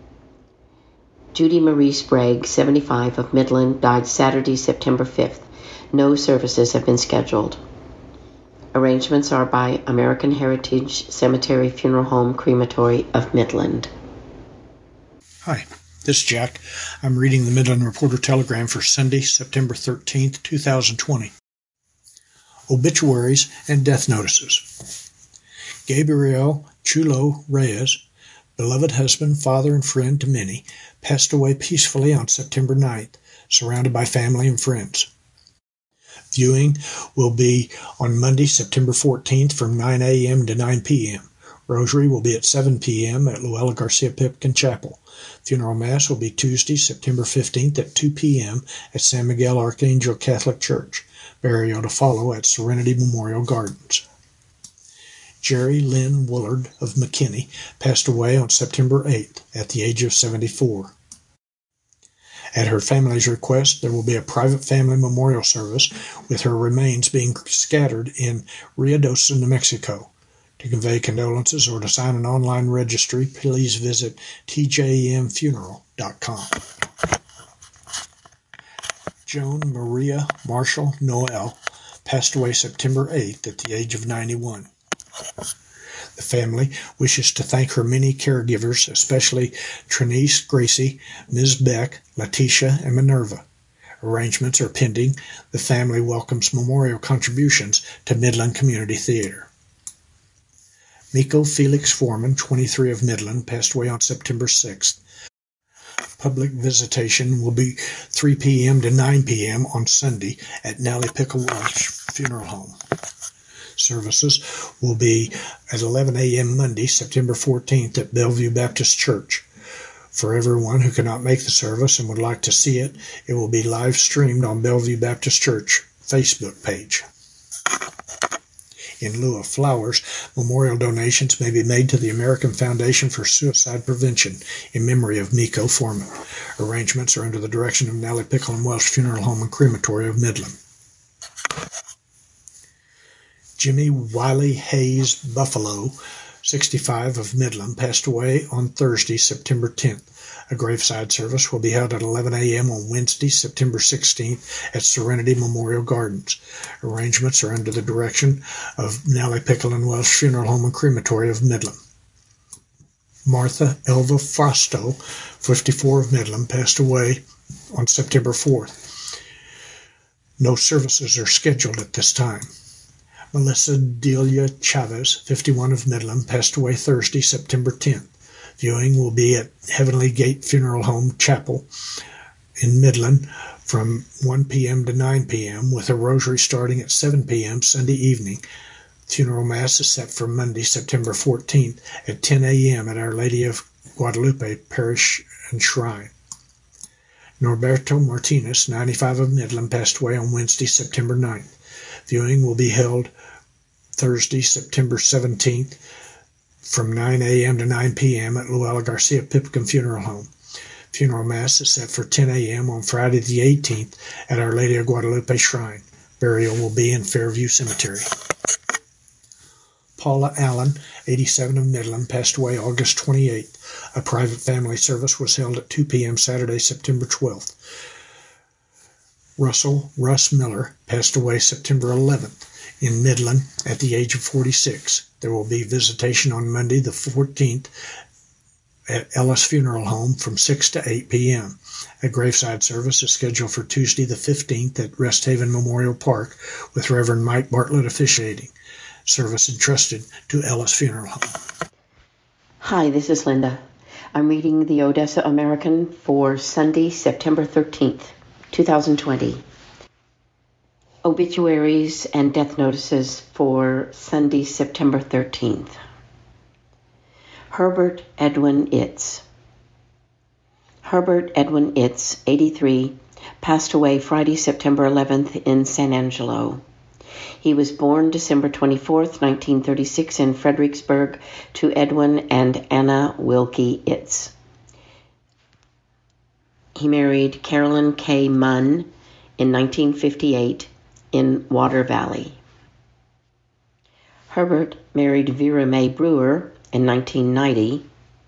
Judy Marie Sprague, seventy-five, of Midland, died Saturday, September fifth. No services have been scheduled. Arrangements are by American Heritage Cemetery Funeral Home Crematory of Midland. Hi, this is Jack. I'm reading the Midland Reporter Telegram for Sunday, September thirteenth, two thousand twenty. Obituaries and death notices. Gabriel Chulo Reyes, beloved husband, father, and friend to many, passed away peacefully on September ninth, surrounded by family and friends. Viewing will be on Monday, September fourteenth from nine a.m. to nine p.m. Rosary will be at seven p.m. at Luella Garcia Pipkin Chapel. Funeral Mass will be Tuesday, September fifteenth at two p.m. at San Miguel Archangel Catholic Church. Burial to follow at Serenity Memorial Gardens. Jerry Lynn Woolard of McKinney passed away on September eighth at the age of seventy-four. At her family's request, there will be a private family memorial service with her remains being scattered in Ruidoso, New Mexico. To convey condolences or to sign an online registry, please visit t j m funeral dot com. Joan Maria Marshall Noel passed away September eighth at the age of ninety-one. The family wishes to thank her many caregivers, especially Trinice Gracie, Miz Beck, Letitia, and Minerva. Arrangements are pending. The family welcomes memorial contributions to Midland Community Theater. Miko Felix Foreman, twenty-three, of Midland, passed away on September sixth. Public visitation will be three p.m. to nine p.m. on Sunday at Nally Pickle Welsh Funeral Home. Services will be at eleven a.m. Monday, September fourteenth at Bellevue Baptist Church. For everyone who cannot make the service and would like to see it, it will be live streamed on Bellevue Baptist Church Facebook page. In lieu of flowers, memorial donations may be made to the American Foundation for Suicide Prevention in memory of Miko Foreman. Arrangements are under the direction of Nally Pickle and Welsh Funeral Home and Crematory of Midland. Jimmy Wiley Hayes Buffalo, sixty-five, of Midland, passed away on Thursday, September tenth. A graveside service will be held at eleven a.m. on Wednesday, September sixteenth at Serenity Memorial Gardens. Arrangements are under the direction of Nally Pickle and Welsh Funeral Home and Crematory of Midland. Martha Elva Fausto, fifty-four, of Midland, passed away on September fourth. No services are scheduled at this time. Melissa Delia Chavez, fifty-one, of Midland, passed away Thursday, September tenth. Viewing will be at Heavenly Gate Funeral Home Chapel in Midland from one p.m. to nine p.m. with a rosary starting at seven p.m. Sunday evening. Funeral Mass is set for Monday, September fourteenth at ten a.m. at Our Lady of Guadalupe Parish and Shrine. Norberto Martinez, ninety-five, of Midland, passed away on Wednesday, September ninth. Viewing will be held Thursday, September seventeenth from nine a.m. to nine p.m. at Luella Garcia Pipkin Funeral Home. Funeral Mass is set for ten a.m. on Friday the eighteenth at Our Lady of Guadalupe Shrine. Burial will be in Fairview Cemetery. Paula Allen, eighty-seven, of Midland, passed away August twenty-eighth. A private family service was held at two p.m. Saturday, September twelfth. Russell Russ Miller passed away September eleventh in Midland at the age of forty-six. There will be visitation on Monday the fourteenth at Ellis Funeral Home from six to eight p.m. A graveside service is scheduled for Tuesday the fifteenth at Rest Haven Memorial Park with Reverend Mike Bartlett officiating. Service entrusted to Ellis Funeral Home. Hi, this is Linda. I'm reading the Odessa American for Sunday, September thirteenth, two thousand twenty. Obituaries and death notices for Sunday, September thirteenth. Herbert Edwin Itz. Herbert Edwin Itz, eighty-three, passed away Friday, September eleventh in San Angelo. He was born December twenty-fourth, nineteen thirty-six in Fredericksburg to Edwin and Anna Wilkie Itz. He married Carolyn K. Munn in nineteen fifty-eight in Water Valley. Herbert married Vera Mae Brewer in nineteen ninety,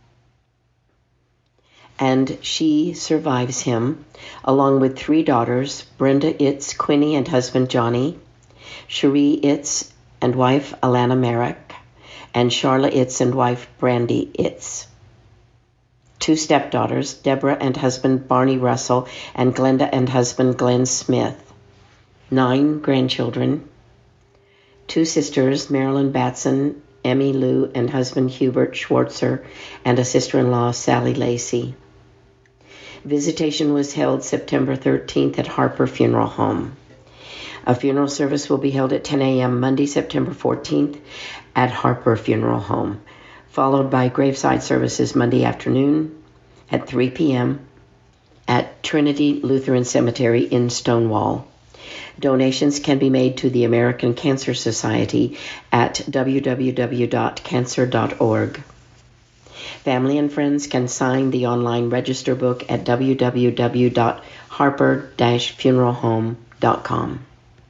and she survives him, along with three daughters, Brenda Itz, Quinny and husband Johnny, Cherie Itz and wife Alana Merrick, and Charla Itz and wife Brandy Itz. Two stepdaughters, Deborah and husband Barney Russell, and Glenda and husband Glenn Smith. Nine grandchildren. Two sisters, Marilyn Batson, Emmy Lou, and husband Hubert Schwartzer, and a sister-in-law, Sally Lacey. Visitation was held September thirteenth at Harper Funeral Home. A funeral service will be held at ten a.m. Monday, September fourteenth at Harper Funeral Home, followed by graveside services Monday afternoon at three p.m. at Trinity Lutheran Cemetery in Stonewall. Donations can be made to the American Cancer Society at w w w dot cancer dot org. Family and friends can sign the online register book at w w w dot harper dash funeral home dot com.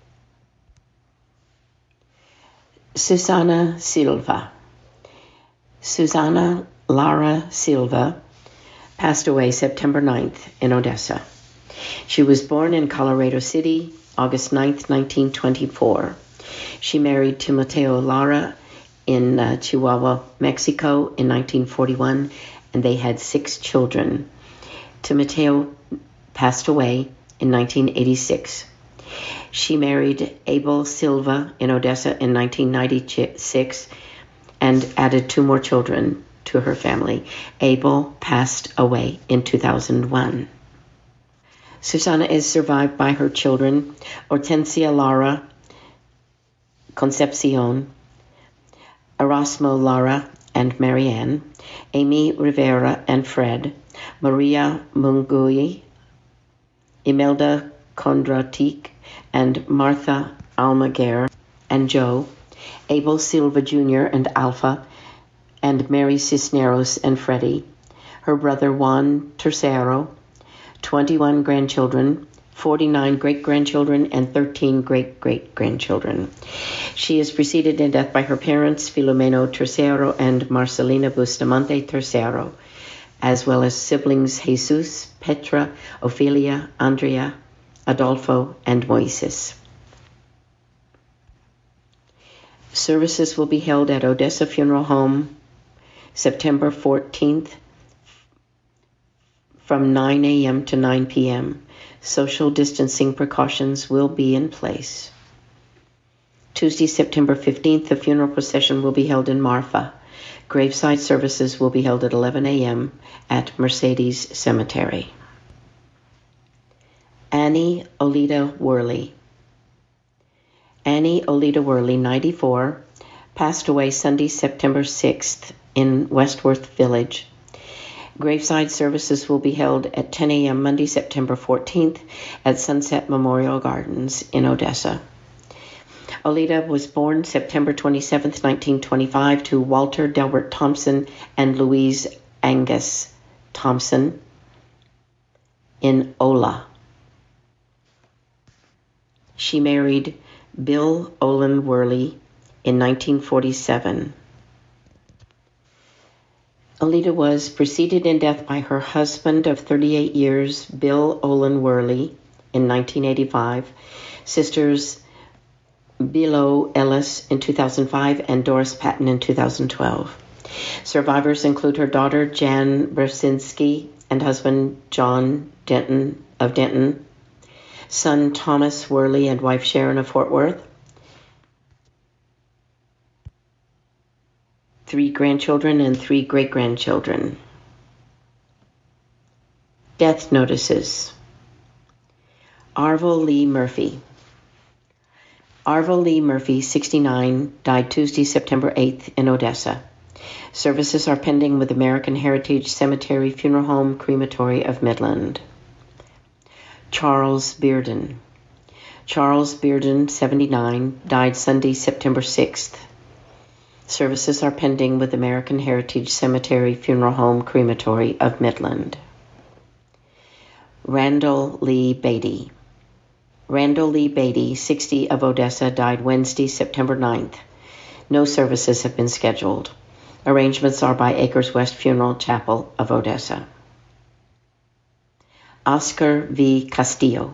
Susana Silva. Susana Lara Silva passed away September ninth in Odessa. She was born in Colorado City, August ninth, nineteen twenty-four. She married Timoteo Lara in uh, Chihuahua, Mexico in nineteen forty-one, and they had six children. Timoteo passed away in nineteen eighty-six. She married Abel Silva in Odessa in nineteen ninety-six and added two more children to her family. Abel passed away in two thousand one. Susana is survived by her children, Hortensia Lara Concepcion, Erasmo Lara and Marianne, Amy Rivera and Fred, Maria Mungui, Imelda Kondratik, and Martha Almaguer and Joe, Abel Silva Junior and Alpha, and Mary Cisneros and Freddie, her brother Juan Tercero, twenty-one grandchildren, forty-nine great-grandchildren, and thirteen great-great-grandchildren. She is preceded in death by her parents, Filomeno Tercero and Marcelina Bustamante Tercero, as well as siblings Jesus, Petra, Ophelia, Andrea, Adolfo, and Moises. Services will be held at Odessa Funeral Home September fourteenth from nine a.m. to nine p.m. Social distancing precautions will be in place. Tuesday, September fifteenth, the funeral procession will be held in Marfa. Graveside services will be held at eleven a.m. at Mercedes Cemetery. Annie Olida Worley. Annie Olida Worley, ninety-four, passed away Sunday, September sixth in Westworth Village. Graveside services will be held at ten a.m. Monday, September fourteenth at Sunset Memorial Gardens in Odessa. Olida was born September twenty-seventh, nineteen twenty-five to Walter Delbert Thompson and Louise Angus Thompson in Ola. She married Bill Olin Worley in nineteen forty-seven. Olida was preceded in death by her husband of thirty-eight years, Bill Olin Worley, in nineteen eighty-five, sisters Bilo Ellis in two thousand five and Doris Patton in two thousand twelve. Survivors include her daughter Jan Brzezinski and husband John Denton of Denton, son Thomas Worley and wife Sharon of Fort Worth, three grandchildren and three great-grandchildren. Death notices. Arvil Lee Murphy. Arvil Lee Murphy, sixty-nine, died Tuesday, September eighth in Odessa. Services are pending with American Heritage Cemetery Funeral Home Crematory of Midland. Charles Bearden. Charles Bearden, seventy-nine, died Sunday, September sixth. Services are pending with American Heritage Cemetery Funeral Home Crematory of Midland. Randall Lee Beatty. Randall Lee Beatty, sixty, of Odessa, died Wednesday, September ninth. No services have been scheduled. Arrangements are by Acres West Funeral Chapel of Odessa. Oscar V. Castillo.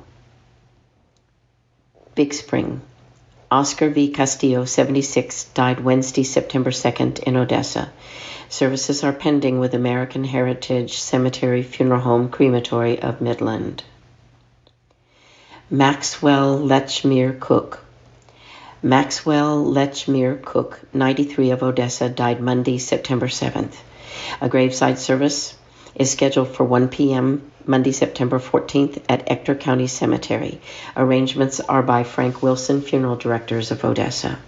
Big Spring. Oscar V. Castillo, seventy-six, died Wednesday, September second in Odessa. Services are pending with American Heritage Cemetery Funeral Home Crematory of Midland. Maxwell Lechmere Cook. Maxwell Lechmere Cook, ninety-three, of Odessa, died Monday, September seventh. A graveside service is scheduled for one p.m. Monday, September fourteenth at Ector County Cemetery. Arrangements are by Frank Wilson, Funeral Directors of Odessa.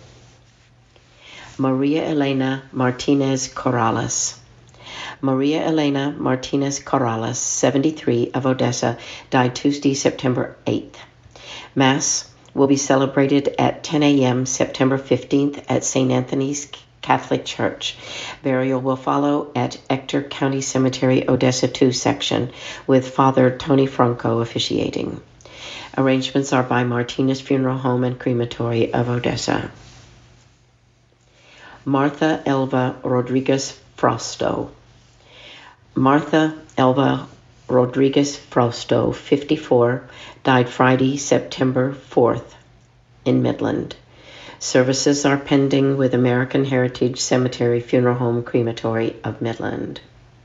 Maria Elena Martinez Corrales. Maria Elena Martinez Corrales, seventy-three, of Odessa, died Tuesday, September eighth. Mass will be celebrated at ten a.m. September fifteenth at Saint Anthony's Catholic Church. Burial will follow at Ector County Cemetery, Odessa two section, with Father Tony Franco officiating. Arrangements are by Martinez Funeral Home and Crematory of Odessa. Martha Elva Rodriguez Frosto. Martha Elva Rodriguez Frosto, fifty-four, died Friday, September fourth in Midland. Services are pending with American Heritage Cemetery Funeral Home Crematory of Midland.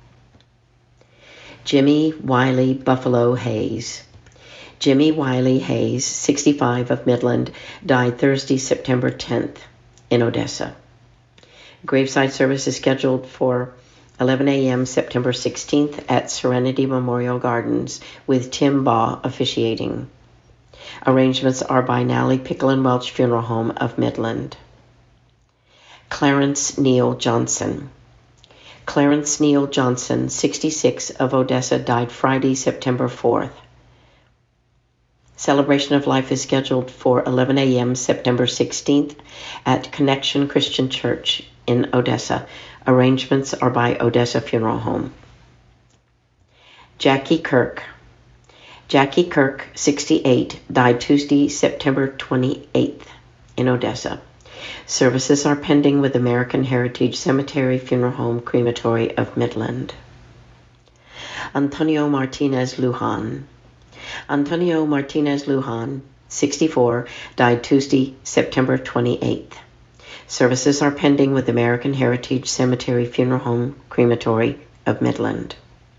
Jimmy Wiley Buffalo Hayes. Jimmy Wiley Hayes, sixty-five, of Midland, died Thursday, September tenth in Odessa. Graveside service is scheduled for eleven a.m. September sixteenth at Serenity Memorial Gardens with Tim Baugh officiating. Arrangements are by Nally Pickle and Welch Funeral Home of Midland. Clarence Neal Johnson. Clarence Neal Johnson, sixty-six, of Odessa, died Friday, September fourth. Celebration of life is scheduled for eleven a.m. September sixteenth at Connection Christian Church in Odessa. Arrangements are by Odessa Funeral Home. Jackie Kirk. Jackie Kirk, sixty-eight, died Tuesday, September twenty-eighth in Odessa. Services are pending with American Heritage Cemetery Funeral Home Crematory of Midland. Antonio Martinez Lujan. Antonio Martinez Lujan, sixty-four, died Tuesday, September twenty-eighth. Services are pending with American Heritage Cemetery Funeral Home Crematory of Midland.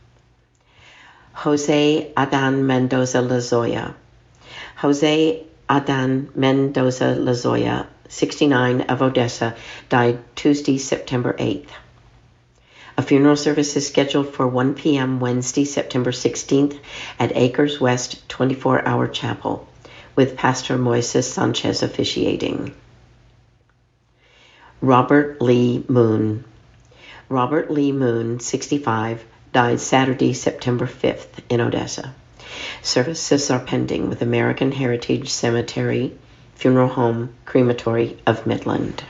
Jose Adan Mendoza Lozoya. Jose Adan Mendoza Lozoya, sixty-nine, of Odessa, died Tuesday, September eighth. A funeral service is scheduled for one p.m. Wednesday, September sixteenth at Acres West twenty-four hour Chapel, with Pastor Moises Sanchez officiating. Robert Lee Moon. Robert Lee Moon, sixty-five, died Saturday, September fifth in Odessa. Services are pending with American Heritage Cemetery Funeral Home Crematory of Midland.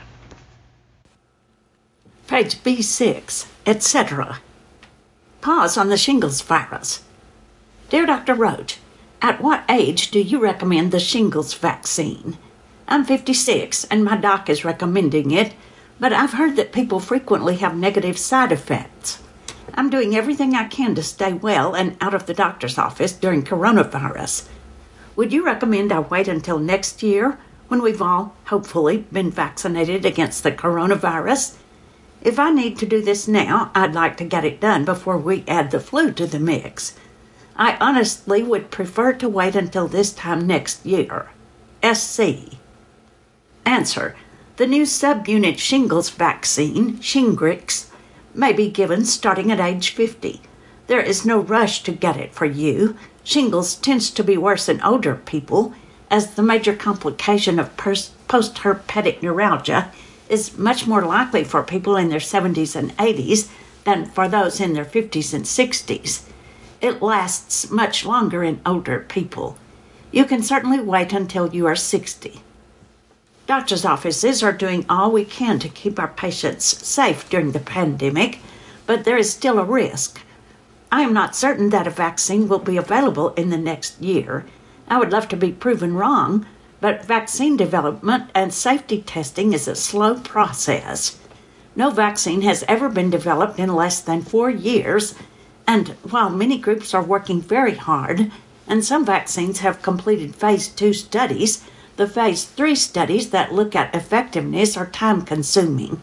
Page B six, et cetera. Pause on the shingles virus. Dear Doctor Roach, at what age do you recommend the shingles vaccine? I'm fifty-six and my doc is recommending it, but I've heard that people frequently have negative side effects. I'm doing everything I can to stay well and out of the doctor's office during coronavirus. Would you recommend I wait until next year when we've all, hopefully, been vaccinated against the coronavirus? If I need to do this now, I'd like to get it done before we add the flu to the mix. I honestly would prefer to wait until this time next year. S C. Answer. The new subunit shingles vaccine, Shingrix, may be given starting at age fifty. There is no rush to get it for you. Shingles tends to be worse in older people, as the major complication of post-herpetic neuralgia is much more likely for people in their seventies and eighties than for those in their fifties and sixties. It lasts much longer in older people. You can certainly wait until you are sixty. Doctors' offices are doing all we can to keep our patients safe during the pandemic, but there is still a risk. I am not certain that a vaccine will be available in the next year. I would love to be proven wrong, but vaccine development and safety testing is a slow process. No vaccine has ever been developed in less than four years, and while many groups are working very hard, and some vaccines have completed phase two studies, the phase three studies that look at effectiveness are time-consuming.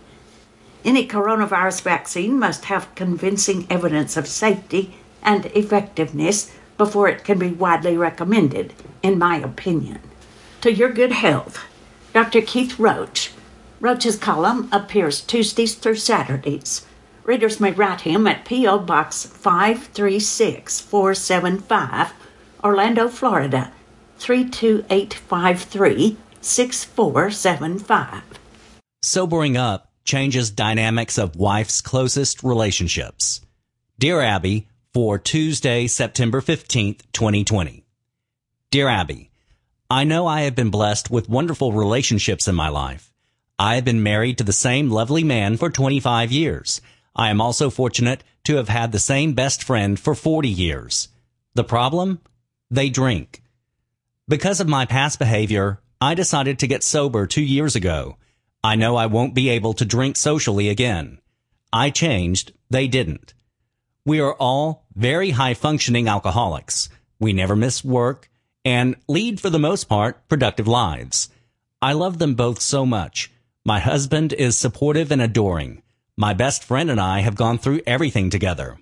Any coronavirus vaccine must have convincing evidence of safety and effectiveness before it can be widely recommended, in my opinion. To your good health, Doctor Keith Roach. Roach's column appears Tuesdays through Saturdays. Readers may write him at P O. Box five three six four seven five, Orlando, Florida, three two eight five three, six four seven five. Sobering up changes dynamics of wife's closest relationships. Dear Abby, for Tuesday, September fifteenth, twenty twenty. Dear Abby, I know I have been blessed with wonderful relationships in my life. I have been married to the same lovely man for twenty-five years. I am also fortunate to have had the same best friend for forty years. The problem? They drink. Because of my past behavior, I decided to get sober two years ago. I know I won't be able to drink socially again. I changed, they didn't. We are all very high-functioning alcoholics. We never miss work and lead, for the most part, productive lives. I love them both so much. My husband is supportive and adoring. My best friend and I have gone through everything together.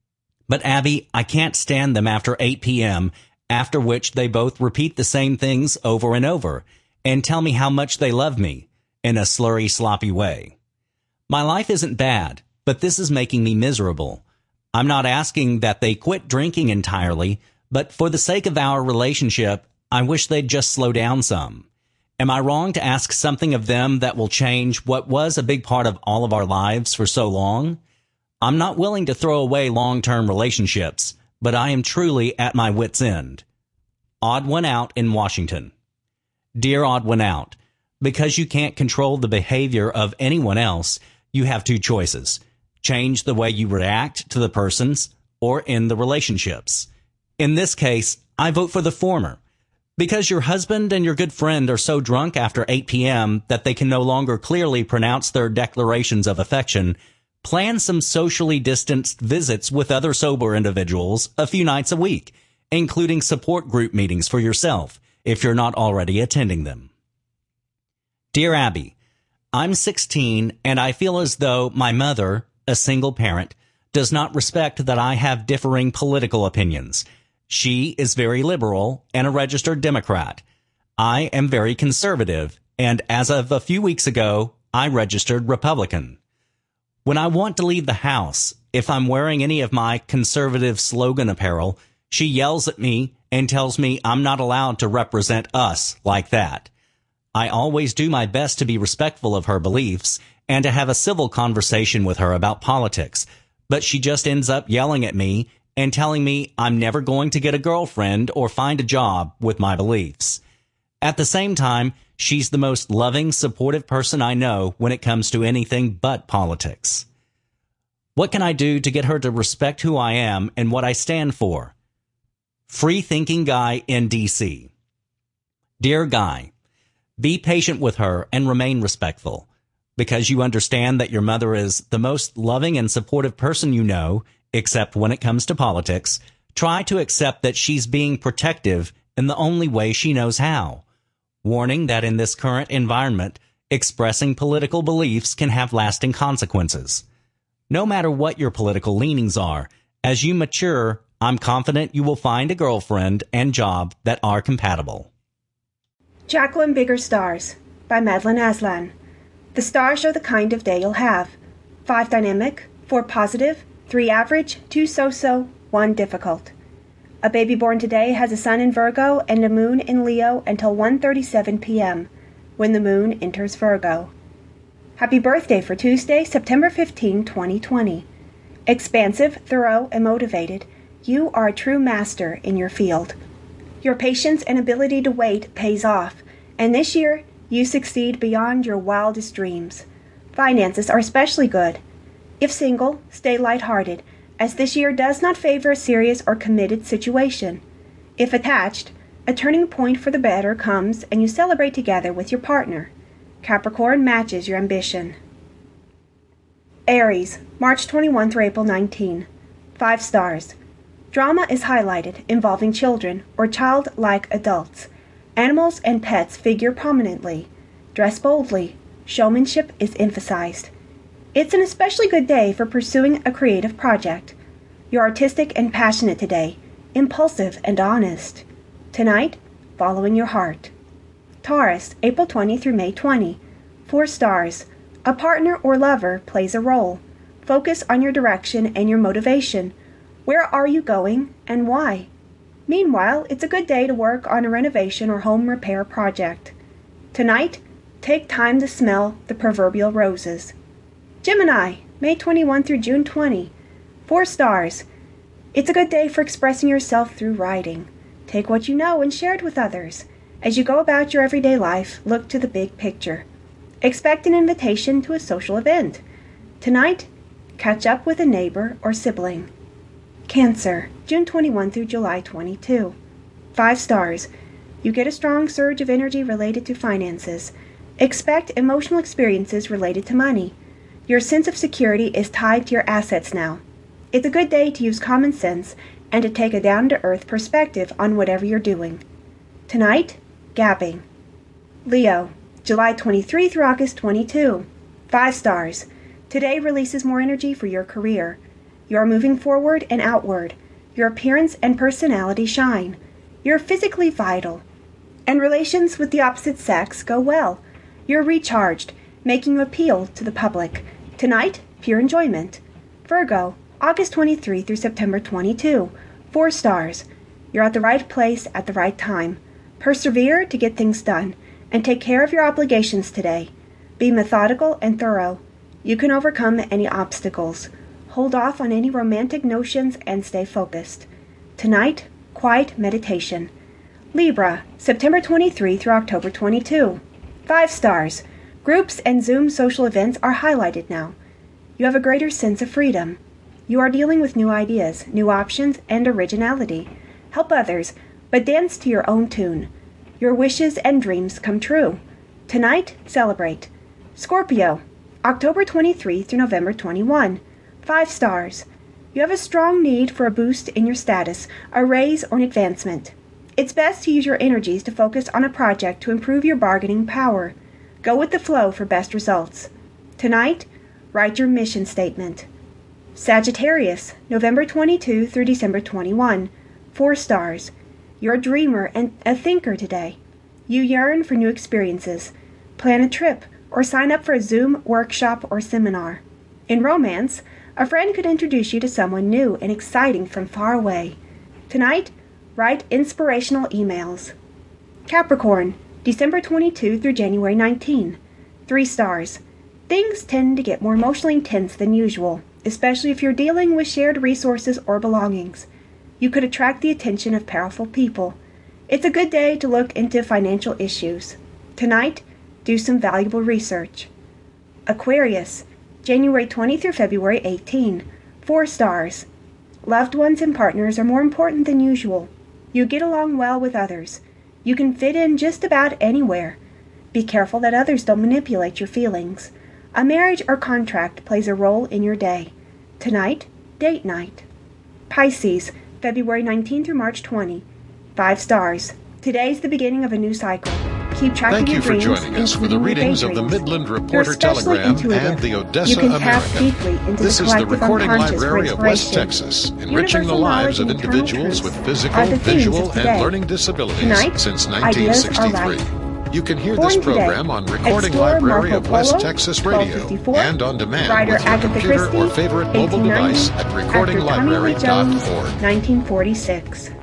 But Abby, I can't stand them after eight p.m., after which they both repeat the same things over and over and tell me how much they love me in a slurry, sloppy way. My life isn't bad, but this is making me miserable. I'm not asking that they quit drinking entirely, but for the sake of our relationship, I wish they'd just slow down some. Am I wrong to ask something of them that will change what was a big part of all of our lives for so long? I'm not willing to throw away long-term relationships, but I am truly at my wit's end. Odd one out in Washington. Dear Odd one out, because you can't control the behavior of anyone else, you have two choices. Change the way you react to the persons or end the relationships. In this case, I vote for the former. Because your husband and your good friend are so drunk after eight p.m. that they can no longer clearly pronounce their declarations of affection, plan some socially distanced visits with other sober individuals a few nights a week, including support group meetings for yourself, if you're not already attending them. Dear Abby, I'm sixteen, and I feel as though my mother, a single parent, does not respect that I have differing political opinions. She is very liberal and a registered Democrat. I am very conservative, and as of a few weeks ago, I registered Republican. When I want to leave the house, if I'm wearing any of my conservative slogan apparel, she yells at me and tells me I'm not allowed to represent us like that. I always do my best to be respectful of her beliefs and to have a civil conversation with her about politics, but she just ends up yelling at me and telling me I'm never going to get a girlfriend or find a job with my beliefs. At the same time, she's the most loving, supportive person I know when it comes to anything but politics. What can I do to get her to respect who I am and what I stand for? Free-thinking Guy in D C. Dear Guy, be patient with her and remain respectful. Because you understand that your mother is the most loving and supportive person you know, except when it comes to politics, try to accept that she's being protective in the only way she knows how. Warning that in this current environment, expressing political beliefs can have lasting consequences. No matter what your political leanings are, as you mature, I'm confident you will find a girlfriend and job that are compatible. Jacqueline Bigger Stars by Madeline Aslan. The stars are the kind of day you'll have. Five dynamic, four positive, three average, two so-so, one difficult. A baby born today has a sun in Virgo and a moon in Leo until one thirty-seven p.m., when the moon enters Virgo. Happy birthday for Tuesday, September fifteenth, twenty twenty. Expansive, thorough, and motivated, you are a true master in your field. Your patience and ability to wait pays off, and this year you succeed beyond your wildest dreams. Finances are especially good. If single, stay lighthearted, as this year does not favor a serious or committed situation. If attached, a turning point for the better comes and you celebrate together with your partner. Capricorn matches your ambition. Aries, March twenty-first through April nineteenth. Five stars. Drama is highlighted involving children or childlike adults. Animals and pets figure prominently. Dress boldly. Showmanship is emphasized. It's an especially good day for pursuing a creative project. You're artistic and passionate today, impulsive and honest. Tonight, following your heart. Taurus, April twentieth through May twentieth. Four stars. A partner or lover plays a role. Focus on your direction and your motivation. Where are you going and why? Meanwhile, it's a good day to work on a renovation or home repair project. Tonight, take time to smell the proverbial roses. Gemini, May twenty-first through June twentieth. Four stars. It's a good day for expressing yourself through writing. Take what you know and share it with others. As you go about your everyday life, look to the big picture. Expect an invitation to a social event. Tonight, catch up with a neighbor or sibling. Cancer, June twenty-first through July twenty-second. Five stars. You get a strong surge of energy related to finances. Expect emotional experiences related to money. Your sense of security is tied to your assets now. It's a good day to use common sense and to take a down-to-earth perspective on whatever you're doing. Tonight, gabbing. Leo, July twenty-third through August twenty-second. Five stars. Today releases more energy for your career. You are moving forward and outward. Your appearance and personality shine. You're physically vital. And relations with the opposite sex go well. You're recharged, making you appeal to the public. Tonight, pure enjoyment. Virgo, August twenty-third through September twenty-second. Four stars. You're at the right place at the right time. Persevere to get things done, and take care of your obligations today. Be methodical and thorough. You can overcome any obstacles. Hold off on any romantic notions and stay focused. Tonight, quiet meditation. Libra, September twenty-third through October twenty-second. Five stars. Groups and Zoom social events are highlighted now. You have a greater sense of freedom. You are dealing with new ideas, new options, and originality. Help others, but dance to your own tune. Your wishes and dreams come true. Tonight, celebrate. Scorpio, October twenty-third through November twenty-first. Five stars. You have a strong need for a boost in your status, a raise, or an advancement. It's best to use your energies to focus on a project to improve your bargaining power. Go with the flow for best results. Tonight, write your mission statement. Sagittarius, November twenty-second through December twenty-first. Four stars. You're a dreamer and a thinker today. You yearn for new experiences. Plan a trip or sign up for a Zoom workshop or seminar. In romance, a friend could introduce you to someone new and exciting from far away. Tonight, write inspirational emails. Capricorn, December twenty-second through January nineteenth. Three stars. Things tend to get more emotionally intense than usual, especially if you're dealing with shared resources or belongings. You could attract the attention of powerful people. It's a good day to look into financial issues. Tonight, do some valuable research. Aquarius, January twentieth through February eighteenth. Four stars. Loved ones and partners are more important than usual. You get along well with others. You can fit in just about anywhere. Be careful that others don't manipulate your feelings. A marriage or contract plays a role in your day. Tonight, date night. Pisces, February nineteenth through March twentieth. Five stars. Today's the beginning of a new cycle. Keep track Thank of you your for dreams, joining us for the including your readings of the daydreams. Midland You're Reporter especially Telegram intuitive. and the Odessa You can tap American. deeply into This the is the collective recording unconscious for library of West inspiration. Texas, enriching the Universal lives knowledge of and eternal individuals truths with are physical, the themes visual, of and today. learning disabilities Tonight, since ideas nineteen are sixty-three. right. You can hear Born this today. program on Recording Explorer Library Marco of West Polo, Texas twelve Radio fifty-four. and on demand Writer with your Agatha computer Christie, or favorite mobile eighteen ninety. device at recording Actor Tommy Lee library dot Jones, org. nineteen forty-six.